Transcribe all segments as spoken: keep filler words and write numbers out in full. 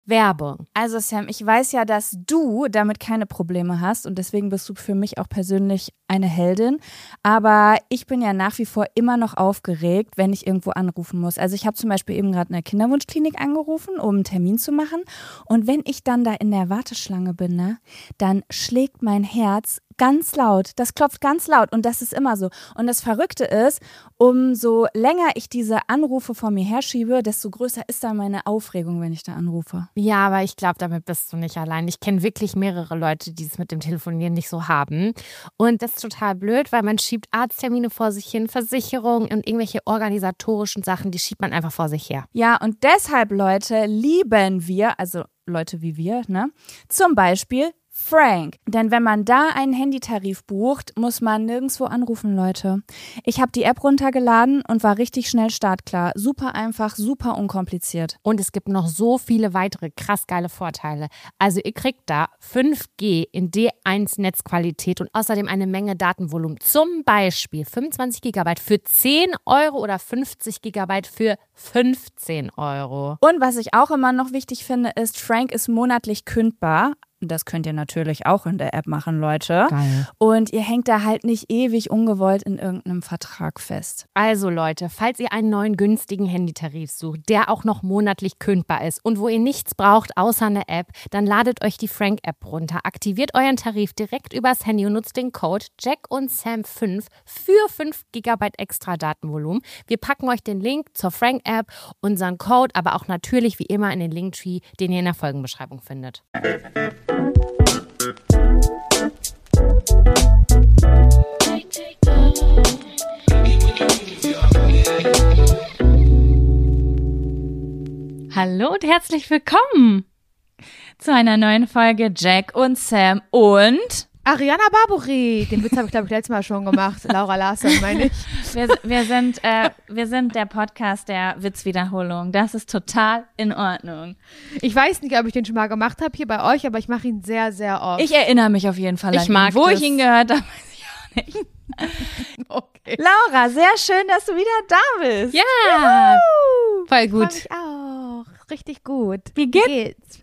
Werbung. Also Sam, ich weiß ja, dass du damit keine Probleme hast und deswegen bist du für mich auch persönlich eine Heldin. Aber ich bin ja nach wie vor immer noch aufgeregt, wenn ich irgendwo anrufen muss. Also ich habe zum Beispiel eben gerade eine Kinderwunschklinik angerufen, um einen Termin zu machen. Und wenn ich dann da in der Warteschlange bin, ne, dann schlägt mein Herz ganz laut. Das klopft ganz laut und das ist immer so. Und das Verrückte ist, umso länger ich diese Anrufe vor mir herschiebe, desto größer ist dann meine Aufregung, wenn ich da anrufe. Ja, aber ich glaube, damit bist du nicht allein. Ich kenne wirklich mehrere Leute, die es mit dem Telefonieren nicht so haben. Und das ist total blöd, weil man schiebt Arzttermine vor sich hin, Versicherungen und irgendwelche organisatorischen Sachen, die schiebt man einfach vor sich her. Ja, und deshalb, Leute, lieben wir, also Leute wie wir, ne, zum Beispiel Frank. Denn wenn man da einen Handytarif bucht, muss man nirgendwo anrufen, Leute. Ich habe die App runtergeladen und war richtig schnell startklar. Super einfach, super unkompliziert. Und es gibt noch so viele weitere krass geile Vorteile. Also ihr kriegt da fünf G in D eins Netzqualität und außerdem eine Menge Datenvolumen. Zum Beispiel fünfundzwanzig Gigabyte für zehn Euro oder fünfzig Gigabyte für fünfzehn Euro. Und was ich auch immer noch wichtig finde, ist, Frank ist monatlich kündbar. Das könnt ihr natürlich auch in der App machen, Leute. Geil. Und ihr hängt da halt nicht ewig ungewollt in irgendeinem Vertrag fest. Also Leute, falls ihr einen neuen günstigen Handytarif sucht, der auch noch monatlich kündbar ist und wo ihr nichts braucht außer eine App, dann ladet euch die Frank-App runter, aktiviert euren Tarif direkt übers Handy und nutzt den Code Jack und Sam fünf für fünf Gigabyte extra Datenvolumen. Wir packen euch den Link zur Frank-App, unseren Code, aber auch natürlich wie immer in den Linktree, den ihr in der Folgenbeschreibung findet. Hallo und herzlich willkommen zu einer neuen Folge Jack und Sam und Ariana Barbouri. Den Witz habe ich, glaube ich, letztes Mal schon gemacht. Laura Larsson, meine ich. Wir, wir, sind, äh, wir sind der Podcast der Witzwiederholung. Das ist total in Ordnung. Ich weiß nicht, ob ich den schon mal gemacht habe hier bei euch, aber ich mache ihn sehr, sehr oft. Ich erinnere mich auf jeden Fall an Ich mag ihn. Wo das. ich ihn gehört habe, weiß ich auch nicht. Okay. Laura, sehr schön, dass du wieder da bist. Ja, Juhu. voll gut. Freu mich auch. Richtig gut. Wie geht's? geht's?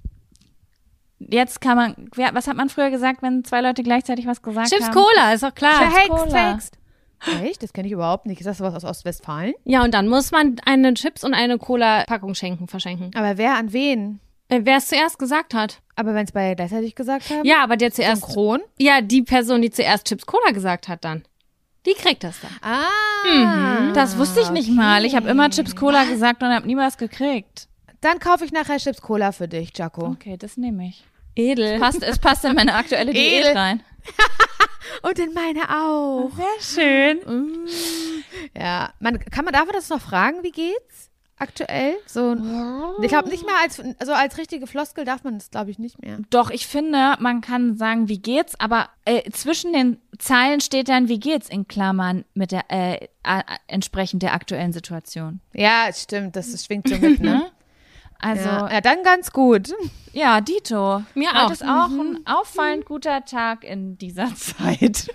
Jetzt kann man, was hat man früher gesagt, wenn zwei Leute gleichzeitig was gesagt Chips haben? Cola, ist doch klar. Verhext, Cola. verhext. Echt? Das kenne ich überhaupt nicht. Ist das was aus Ostwestfalen? Ja, und dann muss man eine Chips und eine Cola-Packung schenken, verschenken. Aber wer an wen? Äh, wer es zuerst gesagt hat. Aber wenn es beide gleichzeitig gesagt haben? Ja, aber der zuerst. Synchron? Ja, die Person, die zuerst Chips Cola gesagt hat dann. Die kriegt das dann. Ah. Das wusste ich nicht mal. Ich habe immer Chips Cola gesagt und habe nie was gekriegt. Dann kaufe ich nachher Chips Cola für dich, Jaco. Okay, das nehme ich. Edel. Passt, es passt in meine aktuelle Diät Edel. rein. Und in meine auch. Sehr schön. Ja, man, kann man, darf man das noch fragen, wie geht's aktuell? So, ich glaube nicht mehr als, also als richtige Floskel darf man das, glaube ich, nicht mehr. Doch, ich finde, man kann sagen, wie geht's, aber äh, zwischen den Zeilen steht dann, wie geht's in Klammern mit der, äh, äh, entsprechend der aktuellen Situation. Ja, es stimmt, das, das schwingt so mit, ne? Also, Ja, ja, ja, dann ganz gut. Dito. Mir Heute auch. ist auch ein auffallend guter Tag in dieser Zeit.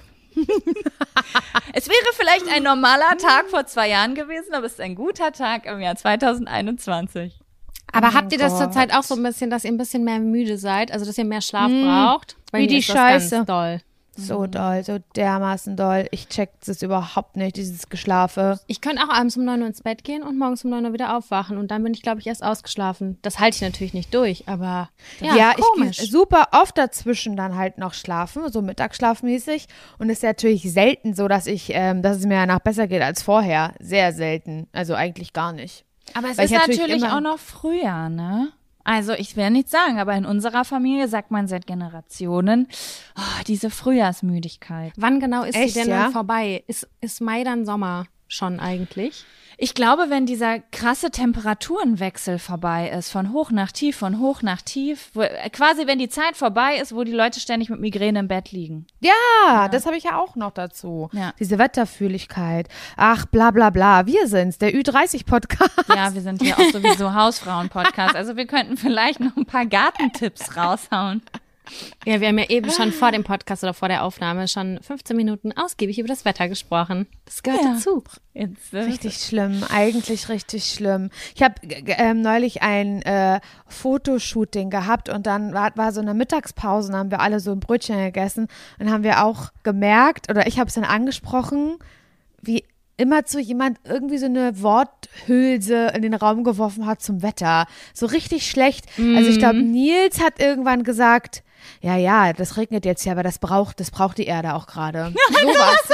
Es wäre vielleicht ein normaler Tag vor zwei Jahren gewesen, aber es ist ein guter Tag im Jahr zwanzig einundzwanzig. Aber habt ihr das Gott. zurzeit auch so ein bisschen, dass ihr ein bisschen mehr müde seid? Also, dass ihr mehr Schlaf braucht? Bei wie mir die ist das Scheiße. Ganz doll. So doll, so dermaßen doll. Ich check das überhaupt nicht, dieses Geschlafe. Ich könnte auch abends um neun Uhr ins Bett gehen und morgens um neun Uhr wieder aufwachen. Und dann bin ich, glaube ich, erst ausgeschlafen. Das halte ich natürlich nicht durch, aber ja, Ja, komisch. ich gehe super oft dazwischen dann halt noch schlafen, so mittagsschlafmäßig. Und es ist natürlich selten so, dass ich, ähm, dass es mir danach besser geht als vorher. Sehr selten. Also eigentlich gar nicht. Aber es Weil ist ich natürlich natürlich immer- auch noch früher, ne? Also ich will nichts sagen, aber in unserer Familie sagt man seit Generationen, oh, diese Frühjahrsmüdigkeit. Wann genau ist Echt, die denn ja? dann vorbei? Ist, ist Mai dann Sommer schon eigentlich? Ich glaube, wenn dieser krasse Temperaturenwechsel vorbei ist, von hoch nach tief, von hoch nach tief, wo, äh, quasi wenn die Zeit vorbei ist, wo die Leute ständig mit Migräne im Bett liegen. Ja, das habe ich ja auch noch dazu. Ja. Diese Wetterfühligkeit. Ach, bla bla bla. Wir sind's, der Ü dreißig Podcast. Ja, wir sind hier auch sowieso Hausfrauen-Podcast, also wir könnten vielleicht noch ein paar Gartentipps raushauen. Ja, wir haben ja eben schon vor dem Podcast oder vor der Aufnahme schon fünfzehn Minuten ausgiebig über das Wetter gesprochen. Das gehört Ja. dazu. Jetzt, äh, Richtig schlimm, eigentlich richtig schlimm. Ich habe ähm, neulich ein äh, Fotoshooting gehabt und dann war, war so eine Mittagspause und haben wir alle so ein Brötchen gegessen und haben wir auch gemerkt, oder ich habe es dann angesprochen, wie immer zu jemand irgendwie so eine Worthülse in den Raum geworfen hat zum Wetter. So richtig schlecht. Also ich glaube, Nils hat irgendwann gesagt, ja, ja, das regnet jetzt ja, aber das braucht, das braucht die Erde auch gerade. So was. Das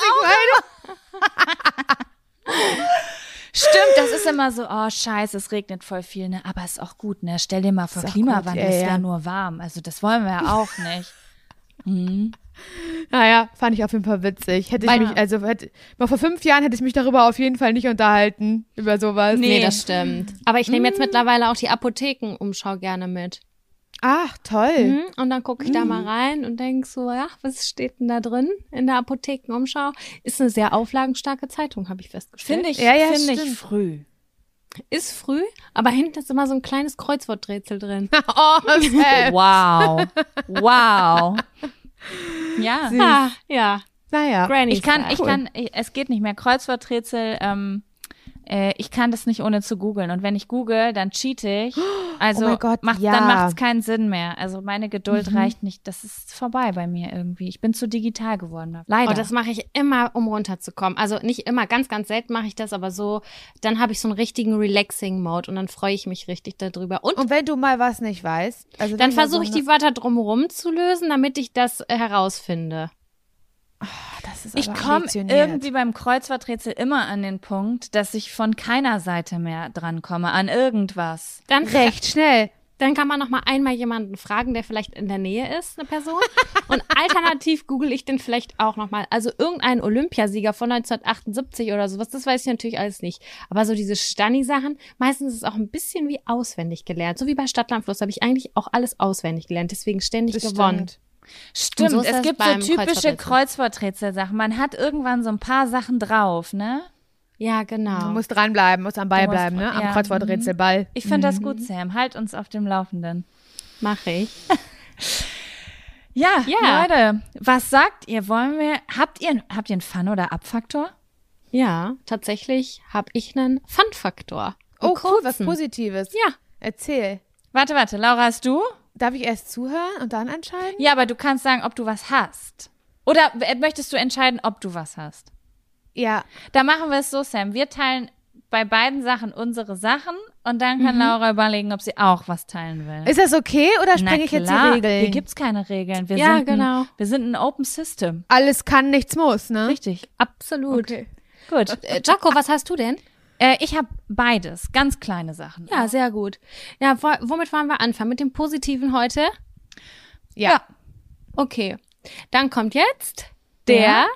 Stimmt, das ist immer so, oh scheiße, es regnet voll viel, ne? Aber ist auch gut, ne? Stell dir mal vor, Ist auch Klimawandel gut, ja, ist ja ja. nur warm. Also das wollen wir ja auch nicht. Mhm. Naja, fand ich auf jeden Fall witzig. Hätte ich Weil- mich, also hätte, mal vor fünf Jahren hätte ich mich darüber auf jeden Fall nicht unterhalten, über sowas. Nee, das stimmt. Aber ich nehme jetzt mittlerweile auch die Apothekenumschau gerne mit. Ach, toll. Mhm. Und dann gucke ich da mal rein und denke so, ja, was steht denn da drin in der Apothekenumschau? Ist eine sehr auflagenstarke Zeitung, habe ich festgestellt. Finde ich, Ja, ja, finde ich stimmt. früh. Ist früh, aber hinten ist immer so ein kleines Kreuzworträtsel drin. Oh, Sam. Wow. Wow. Ja. Ah, ja. Naja. Granny Ich kann, Style. ich kann, ich, es geht nicht mehr. Kreuzworträtsel, ähm, äh, ich kann das nicht ohne zu googeln. Und wenn ich google, dann cheate ich. Also Oh mein Gott, macht, ja. dann macht es keinen Sinn mehr. Also meine Geduld reicht nicht. Das ist vorbei bei mir irgendwie. Ich bin zu digital geworden. Leider. Oh, das mache ich immer, um runterzukommen. Also nicht immer, ganz, ganz selten mache ich das, aber so, dann habe ich so einen richtigen Relaxing-Mode und dann freue ich mich richtig darüber. Und Und wenn du mal was nicht weißt, also dann wenn mal versuche ich so die Wörter drumherum zu lösen, damit ich das äh, herausfinde. eine, das ist Ich aber komme ambitioniert. irgendwie beim Kreuzworträtsel immer an den Punkt, dass ich von keiner Seite mehr drankomme, an irgendwas. Dann recht schnell. Dann kann man noch mal einmal jemanden fragen, der vielleicht in der Nähe ist, eine Person. Und alternativ google ich den vielleicht auch noch mal. Also irgendein Olympiasieger von neunzehnhundertachtundsiebzig oder sowas, das weiß ich natürlich alles nicht. Aber so diese Stani-Sachen, meistens ist es auch ein bisschen wie auswendig gelernt. So wie bei Stadtland Fluss habe ich eigentlich auch alles auswendig gelernt, deswegen ständig Das gewonnen. stimmt. Stimmt, Und so ist es das gibt so beim typische Kreuzworträtsel. Kreuzworträtsel-Sachen. Man hat irgendwann so ein paar Sachen drauf, ne? Ja, genau. Du musst dranbleiben, musst am Ball Du musst- bleiben, ne? Am ja, Kreuzworträtselball. Ich finde das gut, Sam. Halt uns auf dem Laufenden. Mache ich. Ja, Ja. Leute, was sagt ihr? Wollen wir, habt ihr, habt ihr einen Fun- oder Abfaktor? Ja, tatsächlich habe ich einen Fun-Faktor. Oh, Einen cool, was kurzen. Positives. Ja. Erzähl. Warte, warte, Laura, hast du? Darf ich erst zuhören und dann entscheiden? Ja, aber du kannst sagen, ob du was hast. Oder äh, möchtest du entscheiden, ob du was hast? Ja. Da machen wir es so, Sam. Wir teilen bei beiden Sachen unsere Sachen und dann kann Laura überlegen, ob sie auch was teilen will. Ist das okay oder Na sprenge ich jetzt die klar, Regeln? Hier gibt's keine Regeln. Wir Ja, sind genau. Ein, wir sind ein Open System. Alles kann, nichts muss, ne? Richtig. Absolut. Okay. Gut. Äh, Jaco, was hast du denn? Äh, ich habe beides. Ganz kleine Sachen. Ja, sehr gut. Ja, wo, womit wollen wir anfangen? Mit dem Positiven heute? Ja. Ja. Okay. Dann kommt jetzt der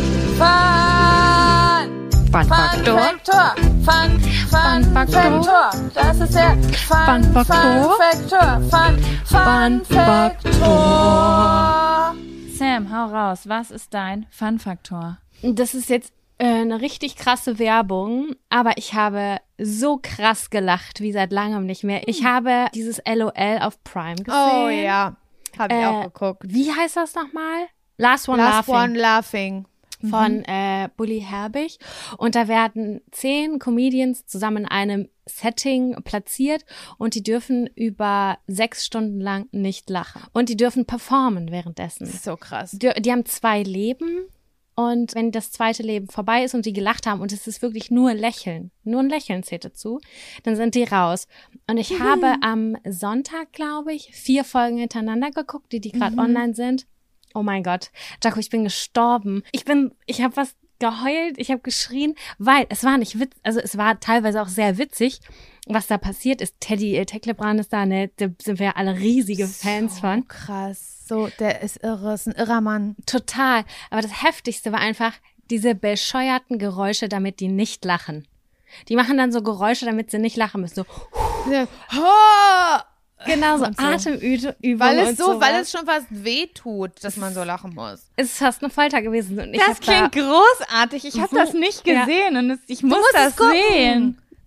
Fun! Fun-Faktor. Faktor. Fun, Fun, Faktor. Faktor. Das ist der Fun, Fun Faktor. Faktor. Fun, Fun, Fun Faktor. Sam, hau raus. Was ist dein Fun Faktor? Das ist jetzt äh, eine richtig krasse Werbung, aber ich habe so krass gelacht wie seit langem nicht mehr. Ich habe dieses L O L auf Prime gesehen. Oh ja. Hab ich Äh, auch geguckt. Wie heißt das nochmal? Last One Last Laughing. One Laughing. Von äh, Bully Herbig. Und da werden zehn Comedians zusammen in einem Setting platziert und die dürfen über sechs Stunden lang nicht lachen. Und die dürfen performen währenddessen. Das ist so krass. Die, die haben zwei Leben und wenn das zweite Leben vorbei ist und die gelacht haben und es ist wirklich nur Lächeln, nur ein Lächeln zählt dazu, dann sind die raus. Und ich habe am Sonntag, glaube ich, vier Folgen hintereinander geguckt, die die gerade online sind. Oh mein Gott, Jaco, ich bin gestorben. Ich bin, ich habe was geheult, ich habe geschrien, weil es war nicht witz, also es war teilweise auch sehr witzig, was da passiert ist. Teddy äh, Tecklebrand ist da, ne, da sind wir ja alle riesige Fans so von. krass. So, der ist irre, ist ein irrer Mann. Total. Aber das Heftigste war einfach diese bescheuerten Geräusche, damit die nicht lachen. Die machen dann so Geräusche, damit sie nicht lachen müssen. So, Oh! genau so, Und so. Atemübungen Weil es und so, sowas. weil es schon fast weh tut, dass man so lachen muss. Es ist fast eine Folter gewesen. Und ich Das hab da, klingt großartig. Ich habe So, das nicht ja. gesehen und es, ich muss musst das es gucken. sehen.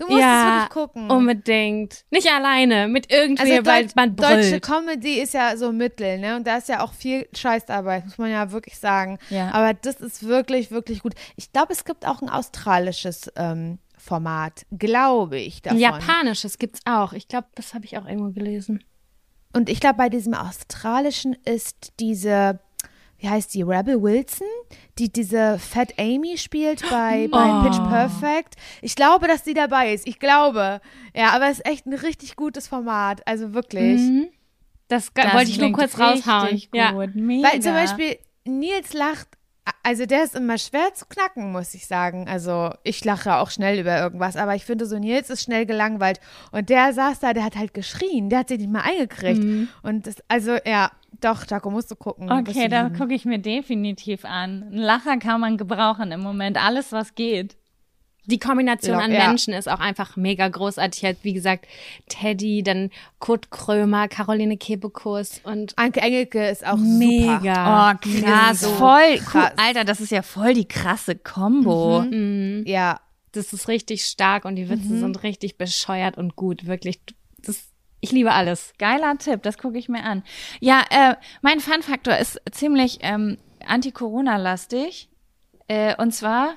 Du musst ja, es wirklich gucken. Unbedingt. Nicht alleine, mit irgendwem, also weil Deut- man brüllt. Deutsche Comedy ist ja so Mittel, ne? Und da ist ja auch viel Scheißarbeit, muss man ja wirklich sagen. Ja. Aber das ist wirklich, wirklich gut. Ich glaube, es gibt auch ein australisches ähm, Format, glaube ich, davon. Ein japanisches gibt's auch. Ich glaube, das habe ich auch irgendwo gelesen. Und ich glaube, bei diesem australischen ist diese, wie heißt die, Rebel Wilson, die diese Fat Amy spielt bei, bei Oh. Pitch Perfect. Ich glaube, dass sie dabei ist. Ich glaube. Ja, aber es ist echt ein richtig gutes Format. Also wirklich. Mhm. Das, Das wollte ich nur klingt kurz raushauen. richtig Ja. gut. Mega. Weil zum Beispiel Nils lacht, also der ist immer schwer zu knacken, muss ich sagen. Also ich lache auch schnell über irgendwas, aber ich finde so, Nils ist schnell gelangweilt. Und der saß da, der hat halt geschrien, der hat sich nicht mal eingekriegt. Mhm. Und das, also ja, doch, Taco, musst du gucken. wirst Okay, du da lieben. gucke ich mir definitiv an. Ein Lacher kann man gebrauchen im Moment. Alles, was geht. Die Kombination Ja, an ja. Menschen ist auch einfach mega großartig. Halt, wie gesagt, Teddy, dann Kurt Krömer, Caroline Kebekus und Anke Engelke ist auch mega. super. Oh, krass. So voll krass. cool. Alter, das ist ja voll die krasse Kombo. Mhm. Ja, Das ist richtig stark und die Witze Mhm. sind richtig bescheuert und gut. Wirklich, das, ich liebe alles. Geiler Tipp, das gucke ich mir an. Ja, äh, mein Fun-Faktor ist ziemlich ähm, anti-Corona-lastig. Äh, und zwar,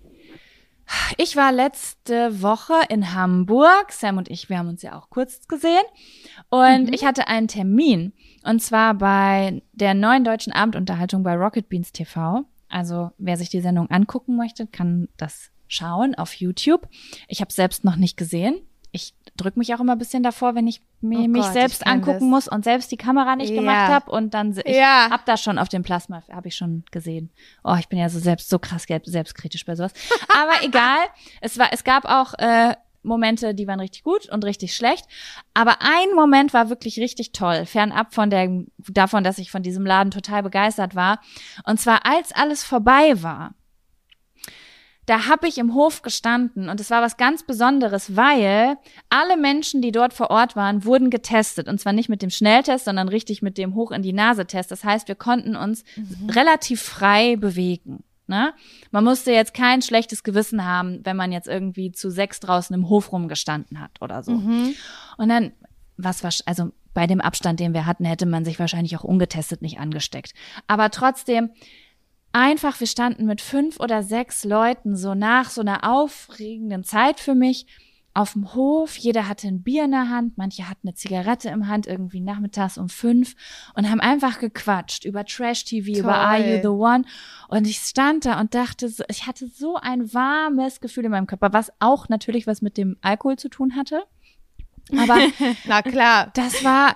ich war letzte Woche in Hamburg. Sam und ich, wir haben uns ja auch kurz gesehen. Und ich hatte einen Termin. Und zwar bei der neuen deutschen Abendunterhaltung bei Rocket Beans T V. Also wer sich die Sendung angucken möchte, kann das schauen auf YouTube. Ich habe es selbst noch nicht gesehen. Ich drücke mich auch immer ein bisschen davor, wenn ich mi- Oh mich Gott, selbst ich kenn angucken das. muss und selbst die Kamera nicht Ja. gemacht habe. Und dann, se- ich Ja. hab das schon auf dem Plasma, habe ich schon gesehen. Oh, ich bin ja so selbst so krass gelb- selbstkritisch bei sowas. Aber egal, es war, es gab auch äh, Momente, die waren richtig gut und richtig schlecht. Aber ein Moment war wirklich richtig toll, fernab von der, davon, dass ich von diesem Laden total begeistert war. Und zwar, als alles vorbei war, da habe ich im Hof gestanden und es war was ganz Besonderes, weil alle Menschen, die dort vor Ort waren, wurden getestet. Und zwar nicht mit dem Schnelltest, sondern richtig mit dem Hoch-in-die-Nase-Test. Das heißt, wir konnten uns relativ frei bewegen. Ne? Man musste jetzt kein schlechtes Gewissen haben, wenn man jetzt irgendwie zu sechs draußen im Hof rumgestanden hat oder so. Und dann, was war, also bei dem Abstand, den wir hatten, hätte man sich wahrscheinlich auch ungetestet nicht angesteckt. Aber trotzdem, einfach, wir standen mit fünf oder sechs Leuten so nach so einer aufregenden Zeit für mich auf dem Hof. Jeder hatte ein Bier in der Hand, manche hatten eine Zigarette im Hand, irgendwie nachmittags um fünf und haben einfach gequatscht über Trash-T V, über Are You the One? Und ich stand da und dachte, so, ich hatte so ein warmes Gefühl in meinem Körper, was auch natürlich was mit dem Alkohol zu tun hatte. Aber na klar. das war,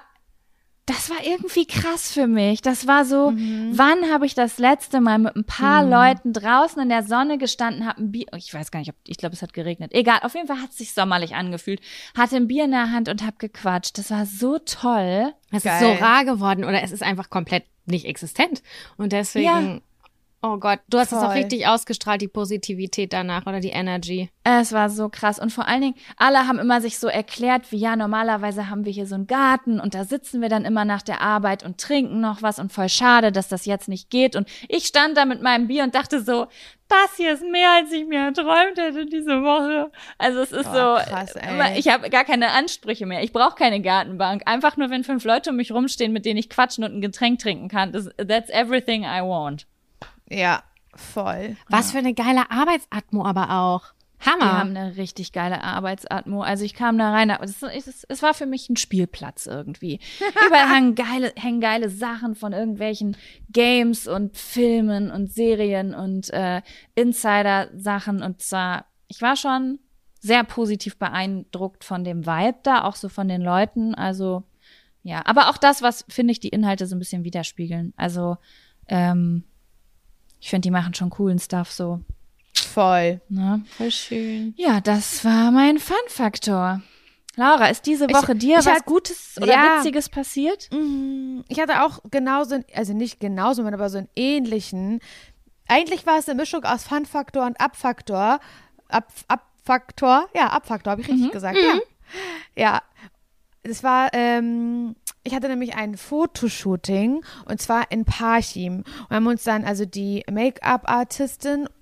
das war irgendwie krass für mich. Das war so, wann habe ich das letzte Mal mit ein paar Leuten draußen in der Sonne gestanden, habe ein Bier, ich weiß gar nicht, ob, ich glaube, es hat geregnet. Egal, auf jeden Fall hat es sich sommerlich angefühlt. Hatte ein Bier in der Hand und habe gequatscht. Das war so toll. Es Geil. ist so rar geworden oder es ist einfach komplett nicht existent. Und deswegen, Ja. oh Gott, du hast es auch Voll. richtig ausgestrahlt, die Positivität danach oder die Energy. Es war so krass. Und vor allen Dingen, alle haben immer sich so erklärt, wie ja, normalerweise haben wir hier so einen Garten und da sitzen wir dann immer nach der Arbeit und trinken noch was und voll schade, dass das jetzt nicht geht. Und ich stand da mit meinem Bier und dachte so, das hier ist mehr, als ich mir erträumt hätte diese Woche. Also es ist Oh, so, krass, ey. immer- ich habe gar keine Ansprüche mehr. Ich brauche keine Gartenbank. Einfach nur, wenn fünf Leute um mich rumstehen, mit denen ich quatschen und ein Getränk trinken kann. Das, that's everything I want. Ja, voll. Was für eine geile Arbeitsatmo aber auch. Hammer. Die haben eine richtig geile Arbeitsatmo. Also ich kam da rein, aber es, es, es war für mich ein Spielplatz irgendwie. Überall hängen geile, hängen geile Sachen von irgendwelchen Games und Filmen und Serien und äh, Insider-Sachen. Und zwar, ich war schon sehr positiv beeindruckt von dem Vibe da, auch so von den Leuten. Also ja, aber auch das, was, finde ich, die Inhalte so ein bisschen widerspiegeln. Also ähm, ich finde, die machen schon coolen Stuff so. Voll. Ne? Voll schön. Ja, das war mein Fun-Faktor. Laura, ist diese Woche Ich- dir ich was hat- Gutes oder ja. Witziges passiert? Mm, Ich hatte auch genauso, also nicht genauso, aber so einen ähnlichen. Eigentlich war es eine Mischung aus Fun-Faktor und Abfaktor. Ab, Abfaktor, ja, Abfaktor, habe ich richtig gesagt, ja. Ja, es war, ähm, ich hatte nämlich ein Fotoshooting und zwar in Parchim. Und haben uns dann also die Make-up-Artistin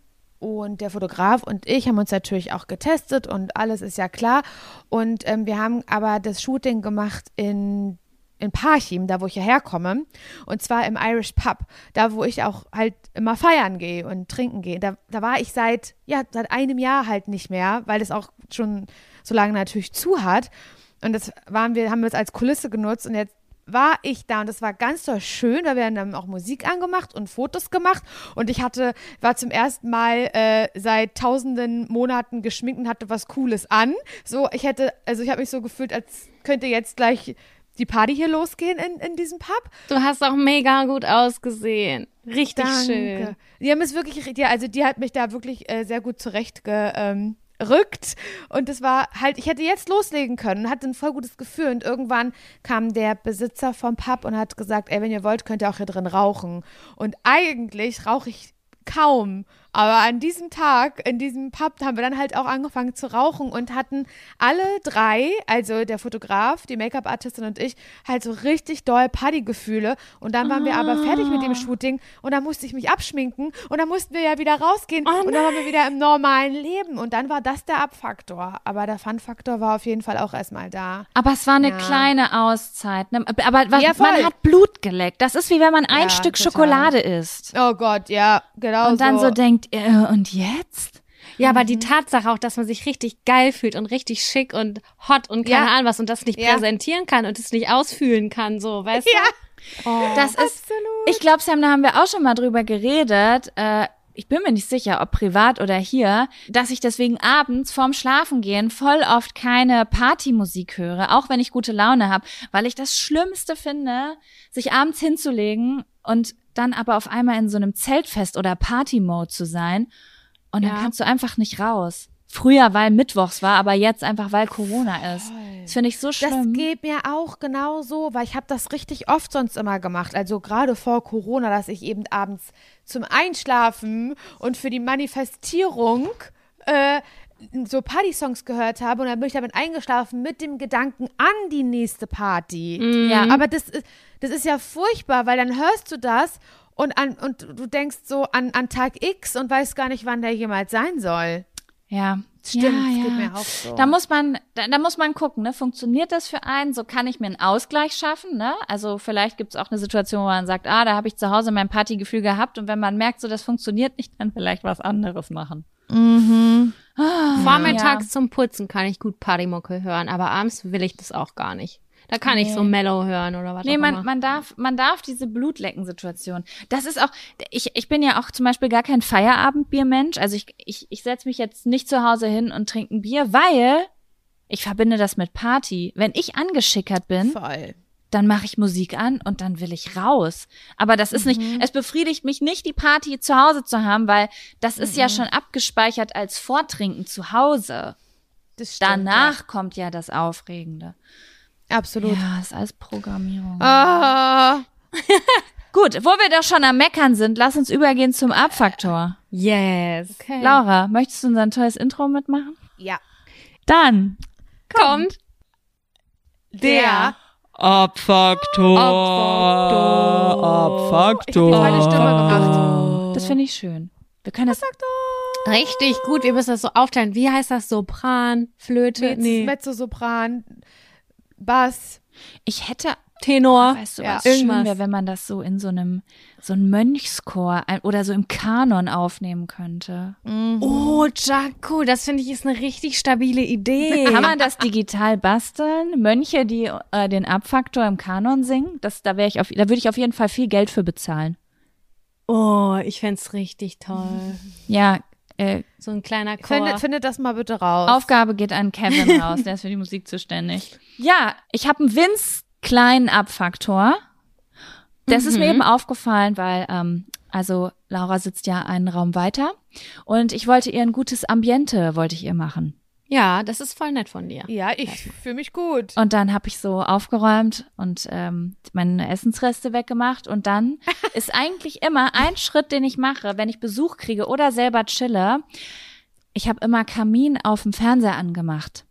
und der Fotograf und ich haben uns natürlich auch getestet und alles ist ja klar. Und ähm, wir haben aber das Shooting gemacht in in Parchim, da wo ich ja herkomme, und zwar im Irish Pub, da wo ich auch halt immer feiern gehe und trinken gehe. Da, da war ich seit, ja, seit einem Jahr halt nicht mehr, weil es auch schon so lange natürlich zu hat. Und das waren wir, haben wir es als Kulisse genutzt und jetzt war ich da und das war ganz toll schön, weil wir haben dann auch Musik angemacht und Fotos gemacht und ich hatte, war zum ersten Mal äh, seit tausenden Monaten geschminkt und hatte was Cooles an. So, ich hätte, also ich habe mich so gefühlt, als könnte jetzt gleich die Party hier losgehen in, in diesem Pub. Du hast auch mega gut ausgesehen. Richtig Danke. schön. Die haben es wirklich, ja, also die hat mich da wirklich äh, sehr gut zurecht ge, ähm, rückt und es war halt, ich hätte jetzt loslegen können, hatte ein voll gutes Gefühl und irgendwann kam der Besitzer vom Pub und hat gesagt, ey, wenn ihr wollt, könnt ihr auch hier drin rauchen und eigentlich rauche ich kaum, aber an diesem Tag, in diesem Pub, haben wir dann halt auch angefangen zu rauchen und hatten alle drei, also der Fotograf, die Make-up-Artistin und ich, halt so richtig doll Partygefühle und dann waren oh. wir aber fertig mit dem Shooting und dann musste ich mich abschminken und dann mussten wir ja wieder rausgehen oh und dann waren wir wieder im normalen Leben und dann war das der Abfaktor, aber der Fun-Faktor war auf jeden Fall auch erstmal da. Aber es war eine Ja. kleine Auszeit. Ne? Aber was, Ja, voll. man hat Blut geleckt. Das ist wie wenn man ein Ja, Stück total. Schokolade isst. Oh Gott, ja, genau Und dann so. so denkt, äh, und jetzt? Ja, aber die Tatsache auch, dass man sich richtig geil fühlt und richtig schick und hot und keine Ja. Ahnung was und das nicht Ja. präsentieren kann und es nicht ausfühlen kann, so, weißt Ja. du? Oh. Das ist, Absolut. ich glaube, Sam, da haben wir auch schon mal drüber geredet. Äh, ich bin mir nicht sicher, ob privat oder hier, dass ich deswegen abends vorm Schlafengehen voll oft keine Partymusik höre, auch wenn ich gute Laune habe, weil ich das Schlimmste finde, sich abends hinzulegen und dann aber auf einmal in so einem Zeltfest oder Party-Mode zu sein und dann Ja. kannst du einfach nicht raus. Früher, weil Mittwochs war, aber jetzt einfach, weil Corona ist. Das finde ich so Das schlimm. geht mir auch genau so, weil ich habe das richtig oft sonst immer gemacht. Also gerade vor Corona, dass ich eben abends zum Einschlafen und für die Manifestierung äh, so Party-Songs gehört habe und dann bin ich damit eingeschlafen mit dem Gedanken an die nächste Party. Mhm. Ja. Aber das ist, das ist ja furchtbar, weil dann hörst du das und, an, und du denkst so an, an Tag X und weißt gar nicht, wann der jemals sein soll. Ja, Stimmt, ja, das ja. geht mir auch so. Da muss man, da, da muss man gucken, ne? Funktioniert das für einen? So kann ich mir einen Ausgleich schaffen, ne? Also vielleicht gibt es auch eine Situation, wo man sagt, ah, da habe ich zu Hause mein Partygefühl gehabt und wenn man merkt, so das funktioniert nicht, dann vielleicht was anderes machen. Mhm. Ah, Vormittags ja. zum Putzen kann ich gut Partymucke hören, aber abends will ich das auch gar nicht. Da kann ich Nee. so Mellow hören oder was Nee, auch man, immer. man darf, man darf diese Blutlecken-Situation. Das ist auch, ich, ich bin ja auch zum Beispiel gar kein Feierabendbiermensch. Also ich, ich, ich setze mich jetzt nicht zu Hause hin und trinke ein Bier, weil ich verbinde das mit Party. Wenn ich angeschickert bin, Voll. dann mache ich Musik an und dann will ich raus. Aber das ist nicht, es befriedigt mich nicht, die Party zu Hause zu haben, weil das ist ja schon abgespeichert als Vortrinken zu Hause. Das stimmt, Danach kommt ja das Aufregende. Ja. Absolut. Ja, das ist alles Programmierung. Ah. Gut, wo wir doch schon am Meckern sind, lass uns übergehen zum Abfaktor. Yes. Okay. Laura, möchtest du unser tolles Intro mitmachen? Ja. Dann Kommt Der Abfaktor. Abfaktor. Ich hab die zweite Stimme gemacht. Das finde ich schön. Wir können das. richtig gut. Wir müssen das so aufteilen. Wie heißt das? Sopran, Flöte? Mezz, Nee. Mezzosopran, Bass. Ich hätte, Tenor. weißt du, Ja. was schön Irgendwas. wäre, wenn man das so in so einem, so einem Mönchschor ein- oder so im Kanon aufnehmen könnte. Oh, Jaco, das finde ich ist eine richtig stabile Idee. Kann man das digital basteln? Mönche, die äh, den Abfaktor im Kanon singen? Das, da wäre ich auf, da würde ich auf jeden Fall viel Geld für bezahlen. Oh, ich fänd's richtig toll. Ja, äh, So ein kleiner Chor. Findet, findet das mal bitte raus. Aufgabe geht an Kevin raus, der ist für die Musik zuständig. Ja, ich habe einen winz kleinen Abfaktor. Das ist mir eben aufgefallen, weil, ähm, also Laura sitzt ja einen Raum weiter und ich wollte ihr ein gutes Ambiente, wollte ich ihr machen. Ja, das ist voll nett von dir. Ja, ich fühle mich gut. Und dann habe ich so aufgeräumt und ähm, meine Essensreste weggemacht und dann ist eigentlich immer ein Schritt, den ich mache, wenn ich Besuch kriege oder selber chille. Ich habe immer Kamin auf dem Fernseher angemacht.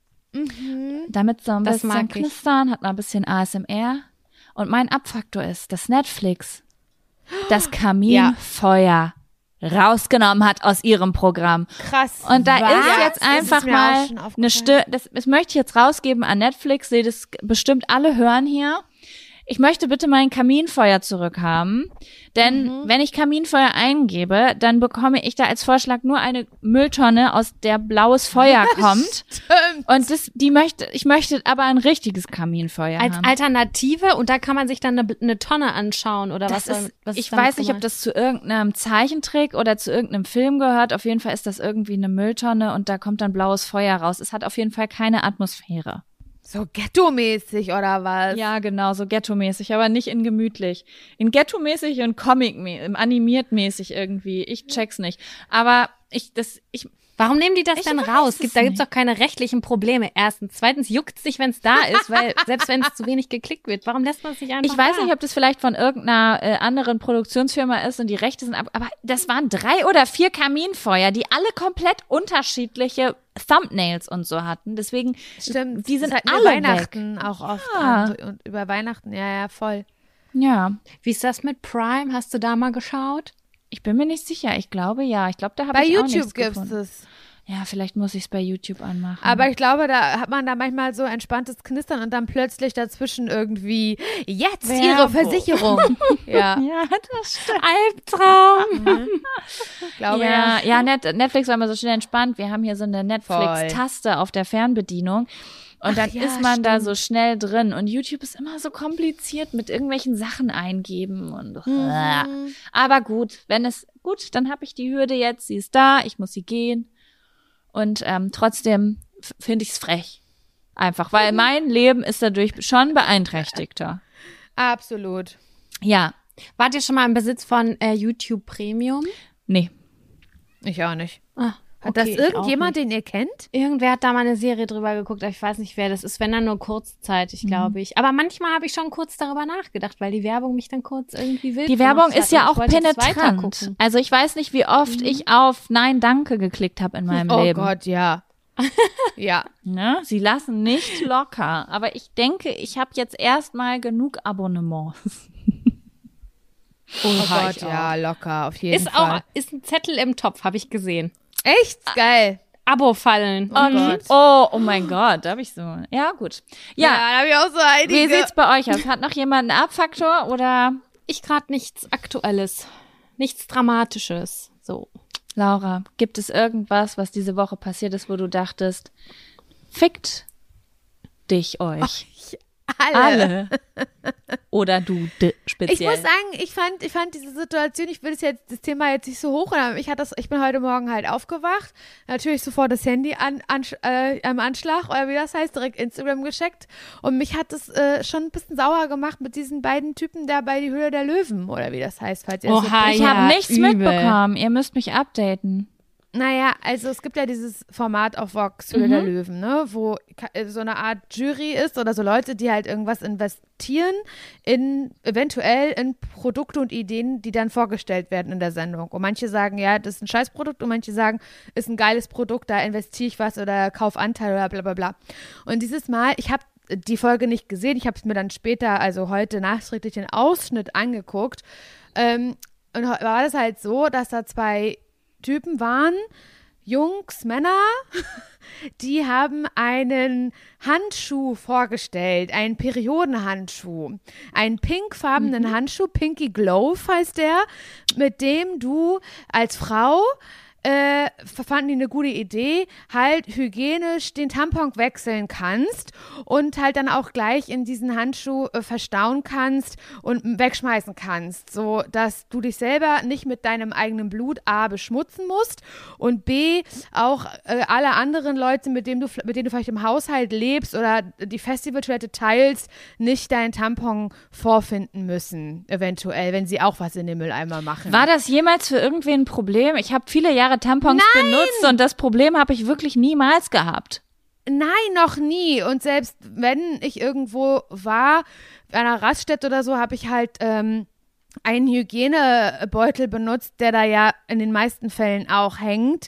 Damit so ein Das bisschen mag ich. knistern, hat mal ein bisschen A S M R. Und mein Abfaktor ist das Netflix. Das Kaminfeuer. rausgenommen hat aus ihrem Programm. Krass. Und da Was? ist jetzt Das einfach ist mir auch mal schon eine aufgefallen. Stimme, das, das möchte ich jetzt rausgeben an Netflix, seht es bestimmt alle hören hier. Ich möchte bitte mein Kaminfeuer zurückhaben, denn Mhm. wenn ich Kaminfeuer eingebe, dann bekomme ich da als Vorschlag nur eine Mülltonne, aus der blaues Feuer kommt. Stimmt. Und das, die möchte, ich möchte aber ein richtiges Kaminfeuer Als haben. Alternative und da kann man sich dann eine, eine Tonne anschauen oder Das was? ist, was ich ist damit weiß nicht, ob gemeint? das zu irgendeinem Zeichentrick oder zu irgendeinem Film gehört. Auf jeden Fall ist das irgendwie eine Mülltonne und da kommt dann blaues Feuer raus. Es hat auf jeden Fall keine Atmosphäre. So Ghetto-mäßig oder was? Ja, genau, so Ghetto-mäßig, aber nicht in gemütlich. In Ghetto-mäßig und Comic, animiert-mäßig irgendwie. Ich check's nicht. Aber ich, das, ich, Warum nehmen die das Ich denn weiß raus? es Gibt, da gibt's nicht. doch keine rechtlichen Probleme. Erstens. Zweitens juckt's dich, wenn's da ist, weil selbst wenn es zu wenig geklickt wird, warum lässt man es nicht einfach ich weiß da? nicht, ob das vielleicht von irgendeiner äh, anderen Produktionsfirma ist und die Rechte sind ab, aber das waren drei oder vier Kaminfeuer, die alle komplett unterschiedliche Thumbnails und so hatten. Deswegen, Stimmt. die sind das hatten wir alle Weihnachten auch oft. Ja. an, so, und über Weihnachten, ja, ja, voll. ja. Wie ist das mit Prime? Hast du da mal geschaut? Ich bin mir nicht sicher. Ich glaube, ja. Ich glaube, da habe Bei ich auch YouTube nichts gibt's gefunden. es. Ja, vielleicht muss ich es bei YouTube anmachen. Aber ich glaube, da hat man da manchmal so entspanntes Knistern und dann plötzlich dazwischen irgendwie, jetzt ihre Werbung. Versicherung. ja, ja, das stimmt. Albtraum. ich glaube ja, ja. ja, Net Netflix war immer so schnell entspannt. Wir haben hier so eine Voll. Netflix-Taste auf der Fernbedienung. Und dann ja, ist man da stimmt. so schnell drin. Und YouTube ist immer so kompliziert mit irgendwelchen Sachen eingeben. Und, Mhm. aber gut, wenn es, gut, dann habe ich die Hürde jetzt. Sie ist da, ich muss sie gehen. Und ähm, trotzdem f- finde ich es frech. Einfach, weil mein Leben ist dadurch schon beeinträchtigter. Absolut. Ja, Wart ihr schon mal im Besitz von äh, YouTube Premium? nee. Ich auch nicht. Ah, Hat okay, das ich irgendjemand, auch den ihr kennt? nicht. Irgendwer hat da mal eine Serie drüber geguckt, aber ich weiß nicht, wer das ist. Wenn dann nur kurzzeitig, Mhm. glaube ich. Aber manchmal habe ich schon kurz darüber nachgedacht, weil die Werbung mich dann kurz irgendwie wild Die Werbung gemacht ist hat ja und auch ich wollte das penetrant. weitergucken. Also ich weiß nicht, wie oft ich auf Nein, danke geklickt habe in meinem oh Leben. Gott, ja. ja. Ne? Sie lassen nicht locker. Aber ich denke, ich habe jetzt erstmal genug Abonnements. Oh Oha, Gott, ich auch. ja, locker, auf jeden Ist Fall. auch, ist ein Zettel im Topf, habe ich gesehen. Echt geil. Abo-Fallen. Oh Gott. Oh, oh mein Gott, da habe ich so. Ja, gut. Ja, da habe ich auch so einige. wie sieht's bei euch aus? Hat noch jemand einen Abfaktor oder Ich gerade nichts Aktuelles, nichts Dramatisches. So. Laura, gibt es irgendwas, was diese Woche passiert ist, wo du dachtest, fickt dich euch? alle. Alle. Oder du d- speziell. Ich muss sagen, ich fand, ich fand diese Situation, ich will das jetzt, das Thema jetzt nicht so hoch, aber ich hatte das, ich bin heute Morgen halt aufgewacht, natürlich sofort das Handy an, an, äh, am Anschlag, oder wie das heißt, direkt Instagram gecheckt und mich hat das äh, schon ein bisschen sauer gemacht mit diesen beiden Typen da bei die Höhle der Löwen, oder wie das heißt, falls ihr das Oha, Ich ja, habe nichts übel. mitbekommen. Ihr müsst mich updaten. Naja, also es gibt ja dieses Format auf Vox, Höhle der Löwen, ne, wo ka- äh, so eine Art Jury ist oder so Leute, die halt irgendwas investieren in, eventuell in Produkte und Ideen, die dann vorgestellt werden in der Sendung. Und manche sagen, ja, das ist ein Scheißprodukt und manche sagen, ist ein geiles Produkt, da investiere ich was oder kauf Anteil oder bla bla bla. Und dieses Mal, ich habe die Folge nicht gesehen, ich habe es mir dann später, also heute nachträglich den Ausschnitt angeguckt. Ähm, und ho- war das halt so, dass da zwei Typen waren, Jungs, Männer, die haben einen Handschuh vorgestellt, einen Periodenhandschuh, einen pinkfarbenen Handschuh, Pinky Glove heißt der, mit dem du als Frau äh, fanden die eine gute Idee, halt hygienisch den Tampon wechseln kannst und halt dann auch gleich in diesen Handschuh äh, verstauen kannst und wegschmeißen kannst, so dass du dich selber nicht mit deinem eigenen Blut A beschmutzen musst und B auch äh, alle anderen Leute, mit denen du mit denen du vielleicht im Haushalt lebst oder die Festivaltoilette teilst, nicht deinen Tampon vorfinden müssen, eventuell, wenn sie auch was in den Mülleimer machen. War das jemals für irgendwen ein Problem? Ich habe viele Jahre Tampons benutzt und das Problem habe ich wirklich niemals gehabt. Nein, noch nie. Und selbst wenn ich irgendwo war, bei einer Raststätte oder so, habe ich halt ähm, einen Hygienebeutel benutzt, der da ja in den meisten Fällen auch hängt.